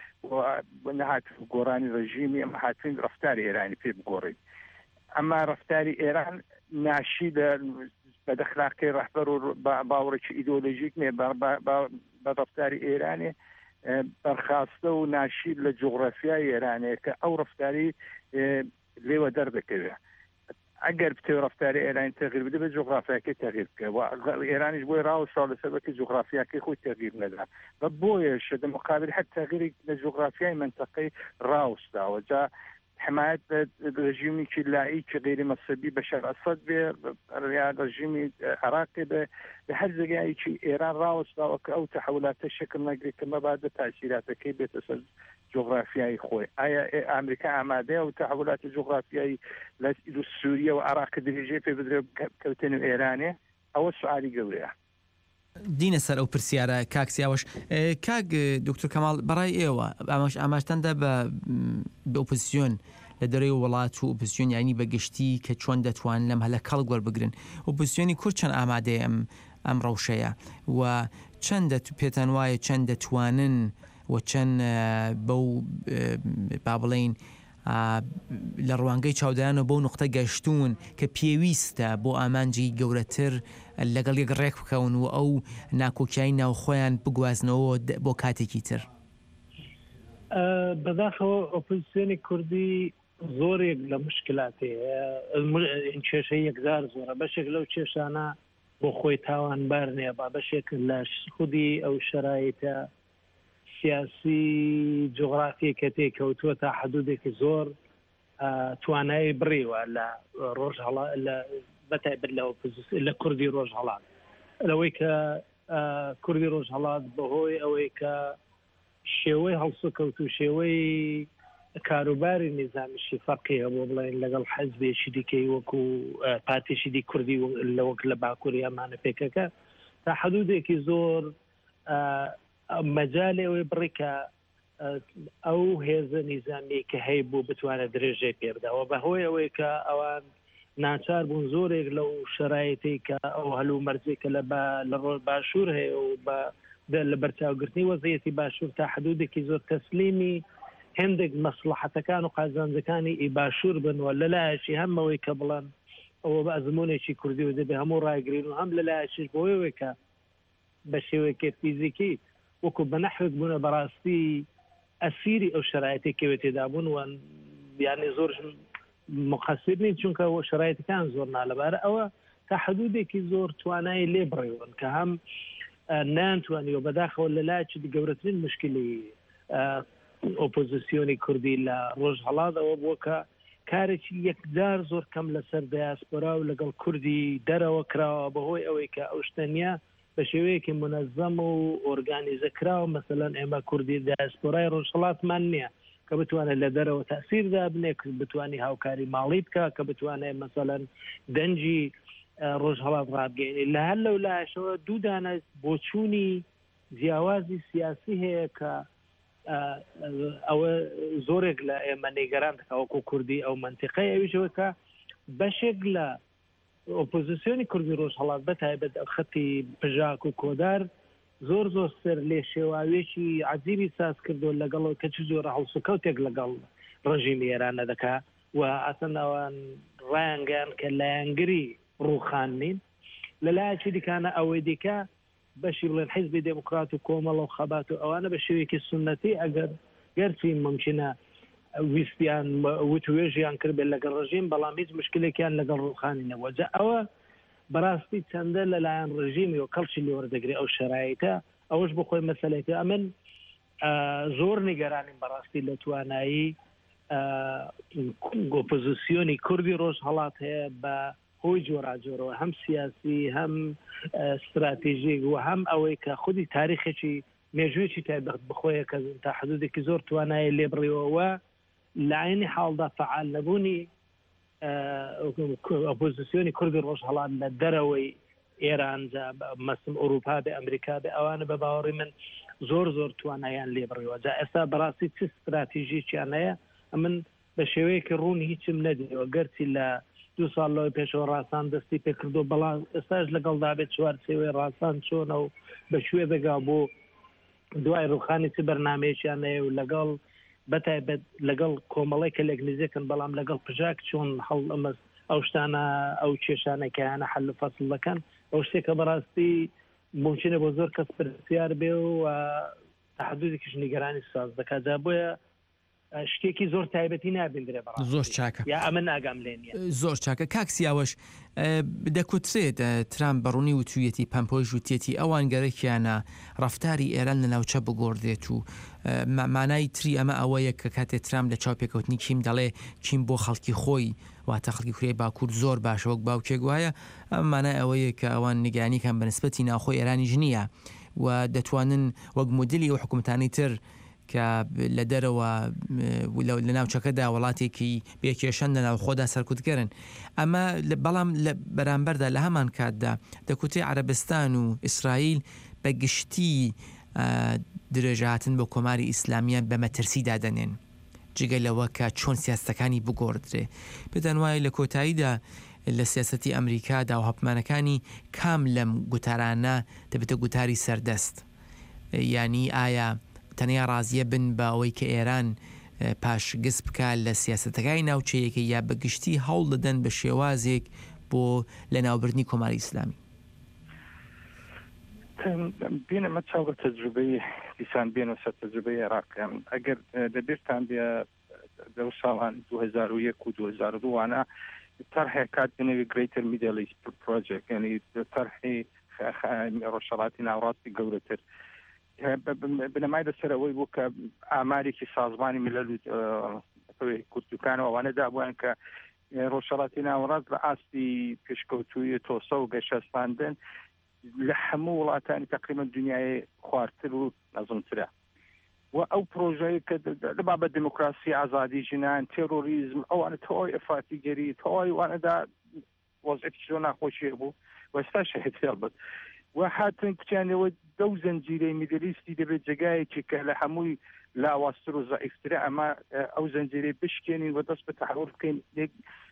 نەهات گۆڕانی ڕژیمی ئەمە هاتوین ڕفتاری ئێرانی پێ بگۆڕین ئەمە ڕفتاری ئێران ناشی لە بەدەخلاقی ڕەهبەر و باوەڕێکی ئیدۆلۆژیک نێ بە ڕفتاری ئێرانێ بەرخاستە و ناشید لە جوغرافیای ئێرانەیە کە ئەو ڕفتاری لێوە دەردەکەوێت ئەگەر بتێ ڕفتاری ئێرانی تەغیر بدە بە جوغرافیاکەی تەغیر بکە ئێرانیش بۆی ڕاوەستا لەسەر بەکە جوغرافیاکەی خۆی تەغیر نەدا بە بۆیەشە لە مقابل هەر تەغیری لە جوغرافیای منتەقەی ڕاوەستاوە جا حمایت رژیمێکی لاییکی غیری مەسەبی بەشەر ئەسەد بێ یا رژیمی عراقی بێ لە هەر جێگایەکی ئێران ڕاوەستاوە کە ئەو تەحولاتە شکل نەگرێت کە مەبادە تاثیراتەکەی بێتە سەر جغرافیای خۆی ئایا ئەمریکا ئامادەیە و تەحولاتی جغرافیایی لە سووریە و عراق درێژەی پێ بدرێ کەوتن ئێرانێ ئەوە سوئالی گەورەیە دینە سەر ئەو پرسیارە کاکسیاوەش کاک دکتۆر کەماڵ بەڕای ئێوە ئاماش ئاماژتاندا بە ئۆپۆزیسیۆن لە دەرەوەی وڵات و ئۆپۆزیسیۆن یانی بەگشتی کە چۆن دەتوانن لەم هەلە کەڵ وەربگرن ئۆپۆزیسیۆنی کورد چەند ئامادەیە ئەم ئەم ڕەوشەیە و چەندە پێتان وایە چەند دەتوانن و چەند بەو با بڵێین لە ڕوانگەی چاودێرانەوە بۆ نقطە گەشتون کە پێویستە بۆ ئامانجی گەورەتر لەگەڵ یەک ڕێک بکەون و ئەو ناکۆکیایی ناوخۆیان بگوازنەوە بۆ کاتێکی تر بەداخەوە ئۆپۆزیسیۆنی کوردی زۆرێک لە مشکلاتی کێشە یەکدار زۆرە بەشێک لەو کێشانە بۆ خۆی تاوانبار نییە با بەشێک لە خودی ئەو شرایطە سیاسی جغرافی کە تێکەوتووە تا حدودێکی زۆر توانایی بڕیوە لە ڕۆژ لە بەتایبەت لە کوردی ڕۆژ هەڵات لەوەی کە کوردی ڕۆژ هەڵات بەهۆی ئەوەی کە شێوەی هەڵسوکەوت و شێوەی کاروباری نظامیشی فەرقی هەبوو بڵێن لەگەڵ حەزبێکی دیکەی وەکو پارتیشی دی کوردی لەوەک لە باکووری ئەمانە پێکەکە تا حدودێکی زۆر مەجای ئەوەی بڕیکە ئەو هێزە نیزامی کە هەیە بوو بتوانێت درێژەی پێبداوە بەهۆی ئەوەی کە ئەوان ناچار بوون زۆرێک لەو شرایەتی کە ئەو هەلوو مەرجێکە لە لە ڕۆژ باشوور هەیە و لە بەرچاوگرتنی وەزعیەتی باشوور تا حدودێکی زۆر تەسلیمی هەندێک مەسلحەتەکان و قازانجەکانی ئی باشوور بنوە لەلایەشی هەمەوەی کە بڵێن ئەوە بە ئەزمونێکی کوردی و دەبێ هەموو ڕایگرین و هەم لەلایەشیش بۆیەوەی کە بە شێوەیەکی فیزیکی وەکو بەنەحوێک بوونە بەڕاستی ئەسیری ئەو شرایەتی کەوێت تێدا بوون و یعنی زۆر مقصر نین چونکە شرایطەکان زۆر نالەبارە ئەوە تا حدودێکی زۆر توانایی لێ بڕێون کە هەم نانتوانیەوە بەداخەوە لەلایەکی گەورەترین مشکلی ئۆپۆزیسیۆنی کوردی لە ڕۆژ هەڵاتەوە بووە کە کارێکی یەکجار زۆر کەم لەسەر دیاسپۆرا و لەگەڵ کوردی دەرەوە کراوە بەهۆی ئەوەی کە ئەو شتەنیا بە شێوەیەکی منەظەم و ئۆرگانیزە کراوە مەسەلەن ئێمە کوردی دیاسپۆرای ڕۆژهەڵاتمان نییە کە بتوانێت لە دەرەوە تەسیردا بنێ بتوانی هاوکاری ماڵی بکە کە بتوانێت مەسەلەن دەنجی ڕۆژهەڵات ڕابگەینی لە هەر لەو لاشەوە دوودانە بۆچوونی جیاوازی سیاسی هەیە کە ئەوە زۆرێک لە ئێمە نێگەران دەکەوەکو کوردی ئەو منتیقەی ئەویشەوە کە بەشێک لە ئۆپۆزیسیۆنی کوردی ڕۆژهەڵات بەتایبەت خەتی پژاک و کۆدار زۆر زۆر سەر لێ شێواوێکی عجیبی ساز کردو لەگەڵ کە چ زۆر هەڵسوکەوتێک لەگەڵ ڕژیمی ئێرانە دەکا و ئەسەن ئەوان ڕایانگەیان کە لایەنگری ڕووخانین لەلایەکی دیکانە ئەوەی دیکە بەشی بڵێن حیزبی دموکرات و کۆمەڵ و خەبات و ئەوانە بە شێوەیەکی سنەتی ئەگەر گەرچی ممکنە ویستیان وتوێژیان کرد بێت لەگەڵ ڕژیم بەڵام هیچ مشکلێکیان لەگەڵ ڕووخانی نەوەجە ئەوە بەڕاستی چەندە لەلایەن ڕژیمی و کەڵکی لێوەردەگری ئەو شەرایطە ئەوەش بخۆی مەسەلێکە ئەمن زۆر نیگەرانین بەڕاستی لە توانایی ئۆپۆزیسیۆنی کوردی ڕۆژهەڵات هەیە بە هۆی جۆراجۆرەوە هەم سیاسی هەم استراتیژیک و هەم ئەوەی کە خودی تاریخێکی مێژوویەکی تایبەت بخۆیە کە تا حدودێکی زۆر توانایە لێبڕیەوە لە عینی حاڵدا فعال نەبوونی ئۆپۆزیسیۆنی کوردی ڕۆژهەڵات لە دەرەوەی ئێران مەسم ئەوروپا بێ ئەمریکا بێ ئەوانە بە باوەڕی من زۆر زۆر توانایان لێبڕیەوە جا ئێستا بەڕاستی چ استراتیژییانەیە من بە شێوەیەکی ڕوونی هیچم نەدیەوە گەرچی لە دو ساڵ لەوەی پێشەوە ڕاستان دەستی پێکردو بەڵام ئێستاش لەگەڵ دابێت چوار سێوەی ڕاستان چۆنە و بەشوێ دەگا بۆ دوای ڕوخانی چ بەرنامەیەکیانەیە و لەگەڵ بەتایبەت لەگەڵ کۆمەڵی کە لێک نزیکن بەڵام لەگەڵ پژاک چۆن هەڵ ئەمە ئەو شتانە ئەو کێشانەکەیانە حل و فەسڵ دەکەن ئەو شتێکە بەڕاستی ممکنە بۆ زۆر کەس پرسیار بێ و تحدودێکیش نیگەرانی ساز دەکات جا بۆیە شتێکی زۆر تایبەتی نابێنرێ بەڕاستی زۆر چاکە یا ئەمە ناگام لێ نیە زۆر چاکە کاکسیاوەش دەکوترێت ترامپ بەڕوونی وتویەتی پەمپۆژ وتێتی ئەوان گەرەکیانە ڕفتاری ئێران لە ناوچە بگۆڕدێت و مانای تری ئەمە ئەوەیە کە کاتێ ترامپ لە چاوپێکەوتنی کیم دەڵێ کیم بۆ خەڵکی خۆی واتە خەڵکی کوێی باکوور زۆر باشە وەک باوکێک وایە ئەم مانای ئەوەیە کە ئەوان نیگانیکان بەنسبەتی ناوخۆی ئێرانی ژنیە و دەتوانن وەک مدلی و حکومتانی تر کە لە دەرەوە لە ناوچەکەدا وڵاتێکی بێکێشەن لە ناوخۆدا سەرکوتگەرن ئەمە بەڵام لە بەرامبەردا لە هەمان کاتدا دەکوتێ عەرەبستان و ئیسرائیل بە گشتی درێژهاتن بە کۆماری ئیسلامیان بە مەترسی دادەنێن جگە لەوە کە چۆن سیاستەکانی بگۆڕدرێ بدەن وایە لە کۆتاییدا لە سیاسەتی ئەمریکادا و هەپمانەکانی کام لەم گوتارانە دەبێتە گوتاری سەردەست ینی ئایا تەنیا ڕازیە بن بە ئەوەی کە ئێران پاش گست بکات لە سیاسەتەکانی ناوچەیەکە یا بەگشتی هەوڵ دەدەن بە شێوازێک بۆ لە ناوبردنی کۆماری ئیسلامی بینەمە چاوگە تەجروبەی دیسان بێنە سەر تەجروبەی عێراقیان ئەگەر دەبێتان بێ دە ساڵان دو هەزار و یەک و دو هەزار و دووانە طرحێک کات بنەوی گریتر میدل ئیست پروجێکت یعنی طرحی ڕۆژهەڵاتی ناوڕاستی گەورەتر بنەمای لەسەرەوەی بوو کە ئامارێکی سازمانی ملەل کورتەکانەوە ئەوانە دابووان کە ڕۆژهەڵاتی ناوەڕاست بە ئاستی پێشکەوتووی تۆسە و گەشەستاندن لە هەموو وڵاتانی تقریبا دنیای خواردتر و نەزمترە و ئەو پرۆژەیە کە لە بابەت دموکراسی ئازادی ژنان تێرۆریزم ئەوانە تەواوی ئەفاتیگەری تەواوی وانەدا وەزعێکی زۆر ناخۆشیە بوو وەستا شەهید هێڵبێت و هاتن کچانەوە دەو زەنجیرەی میدلیستی دەبێت جێگایەکی کە لە هەمووی لاواستر و زەعیفترە ئەمە ئەو زەنجیرەی بشکێنین و دەست بە تەحول بکەین لێک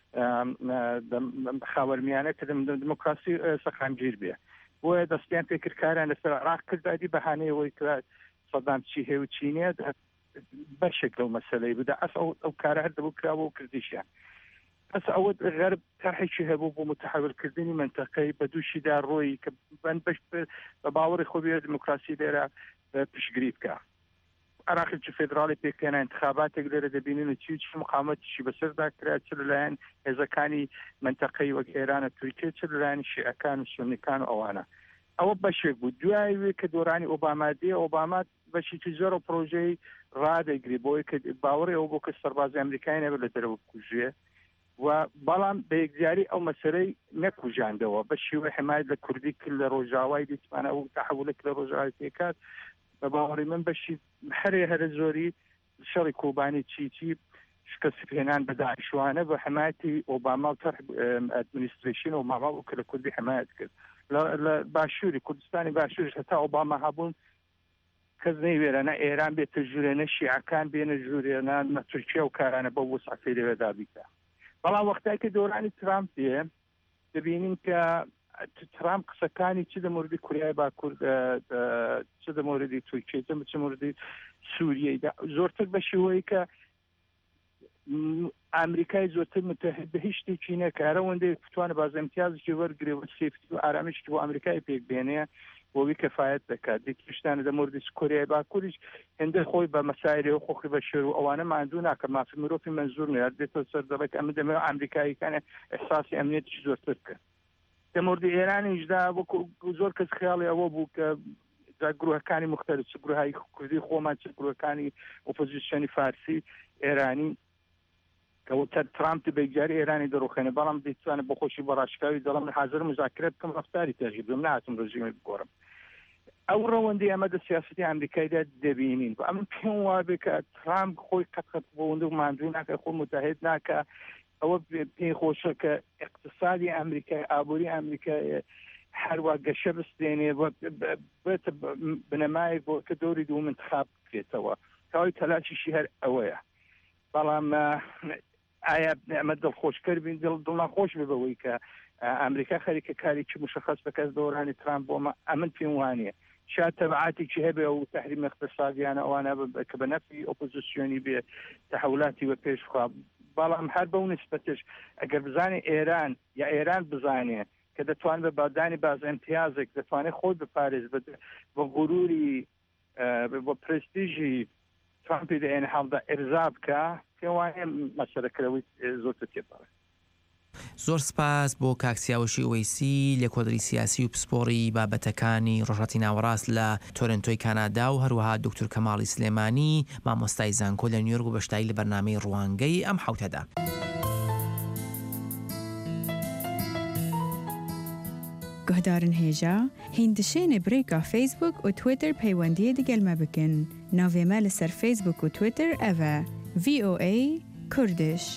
خاوەرمیانە کە دموکراسی سەخامگیر بێ بۆیە دەستیان پێکردکاران لەسەر عێراق کردادی بەهانەیەوەی کە سەدام چی هەیە و چینە بەشێک لەو مەسەلەی بدا ئەس ئەو کارە هەر دەبوو کراوە و کردیشیان بس ئەوە غەرب تەرحێکی هەبوو بۆ متحولکردنی منتەقەی بە دووشیدا ڕۆی کە بەن بەش بە باوەڕی خۆ بێ دموکراسی لێرە پشتگیری بکە عێراقی فێدراڵی پێکەنە انتخاباتێک لێرە دەبینن و چی چ مقامەتیشی بەسەردا کرا چ لەلایەن هێزەکانی منتەقەی وەک ئێرانە تورکیە چ لەلایەن شیعەکان و سونیەکان و ئەوانە ئەوە بەشێک بوو دوای وێ کە دۆرانی ئۆباما دێ ئۆباما بەشێکی زۆر و پرۆژەی ڕادەگری بۆی کە باوەڕی ئەو بۆ کە سەربازی ئەمریکای نەبێت لە دەرەوە بکوژێ و بەڵام بە یەکجاری ئەو مەسەرەی نەکوژاندەوە بە شێوەی حمایەت لە کوردی کرد لە ڕۆژاوای دیتمانە ئەو تەحولێک لە ڕۆژاوای تێکات بە باوەڕی من بەشی هەرێ هەرە زۆری شەڕی کۆبانی چیچی شکست پێنان بە داعشوانە بە حمایەتی ئۆباما و تەر ئەدمینیستریشن و ماما و کە لە کوردی حمایەت کرد لە باشووری کوردستانی باشووریش هەتا ئۆباما هەبوون کەس نەیوێرە نە ئێران بێتە ژوورێ نە شیعەکان بێنە ژوورێنە نە تورکیا و کارانە بە وسعەتی لەوێدا بیکە. بەڵام وەختای کە دۆرانی ترامپ دێ دەبینین کە ترامپ قسەکانی چ دەموردی کوریای باکوور چ دەموردی تورکیە چ موردی سووریەیدا زۆرتر بە شێوەیە کە ئەمریکای زۆرتر متحد بە هیچ شتێکی نەکارە وەندەی بتوانە باز ئیمتیازێکی وەرگرێ و سێفتی و ئارامشی بۆ ئەمریکای پێک بێنێ بۆوی کەفایەت دەکات دیکشتانە دەموردی کوریای باکووریش هێندە خۆی بە مەسایرێ و خۆخی بە شێر و ئەوانە ماندوو ناکە مافی مرۆڤی منزور نێت دێتە سەر دەڵێک ئەمە دەمەوێت ئەمریکاییەکانە ئەحساسی ئەمنیەتیش زۆرتر کرد. دەموردی ئێرانیشدا زۆر کەس خیاڵی ئەوە بوو کە گروهەکانی مختلف چ گروهایی کوردی خۆمان چ گروهەکانی ئۆپۆزیسیۆنی فارسی ئێرانی کەوتە ترامپ بەیجاری ئێرانی دەڕوخێنێ بەڵام دەیتوانێت بە خۆشی بەڕاشکاوی دەڵام حاضر مذاکرە بکەم ڕەفتاری تەغییر بدەم نهاتم ڕژیمی بگۆڕم. ئەو ڕەوەندەی ئەمە دە سیاسەتی ئەمریکایدا دەبینین ئەم پێم وابێ کە ترامپ خۆی قەتقەت بۆوەندە و ماندوو ناکە خۆ متحد ناکە ئەوە پێی خۆشە کە اقتصادی ئەمریکای ئابووری ئەمریکای هەروە گەشە بستێنێ بێتە بنەمایەک بۆ کە دەوری دووەم انتخاب بکرێتەوە تاوای تەلاشیشی هەر ئەوەیە. بەڵام ئایا ئەمە دڵخۆشکەر بین دڵناخۆش ببەوەی کە ئەمریکا خەریکە کارێکی مشخص بکەس دۆڕانی ترامپ بۆمە ئەمن پێم وانە شاید تەبعاتێکی هەبێ و تحریم اقتصادیانە ئەوانە کە بە نەفی ئۆپۆزیسیۆنی بێ تەحولاتی بە پێشخوا بەڵام هەر بەو نسبەتش ئەگەر بزانێ ئێران یا ئێران بزانێ کە دەتوان بە بادانی باز ئەمتیازێک دەتوانێت خۆی بپارێز بە غوروری بۆ پرستیژی ترامپی دەێنە هەڵدا ئێرزا بکە پێم وایە مەسەرەکەوەی زۆرتر تێپەڕێت. زۆر سپاس بۆ کاکسیاوەشی ئۆیسی لێکۆدەری سیاسی و پسپۆڕی بابەتەکانی ڕۆژهەڵاتی ناوەڕاست لە تۆرنتۆی کانادا و هەروەها دکتۆر کەماڵی سلێمانی مامۆستای زانکۆ لە نیویۆرک و بەشداری لە بەرنامەی ڕوانگەی ئەم حوتەدا. گهدارن هێژا هیندشێنێ برێکا فیسبوک و تویتر پەیوەندیە دەگەلمە بکەن ناوێمە لەسەر فیسبوک و تویتر ئەڤە ڤی ئۆ ئەی کوردش.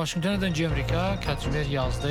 واشنگتن دەنجی ئەمریکا کاتژمێر یازدە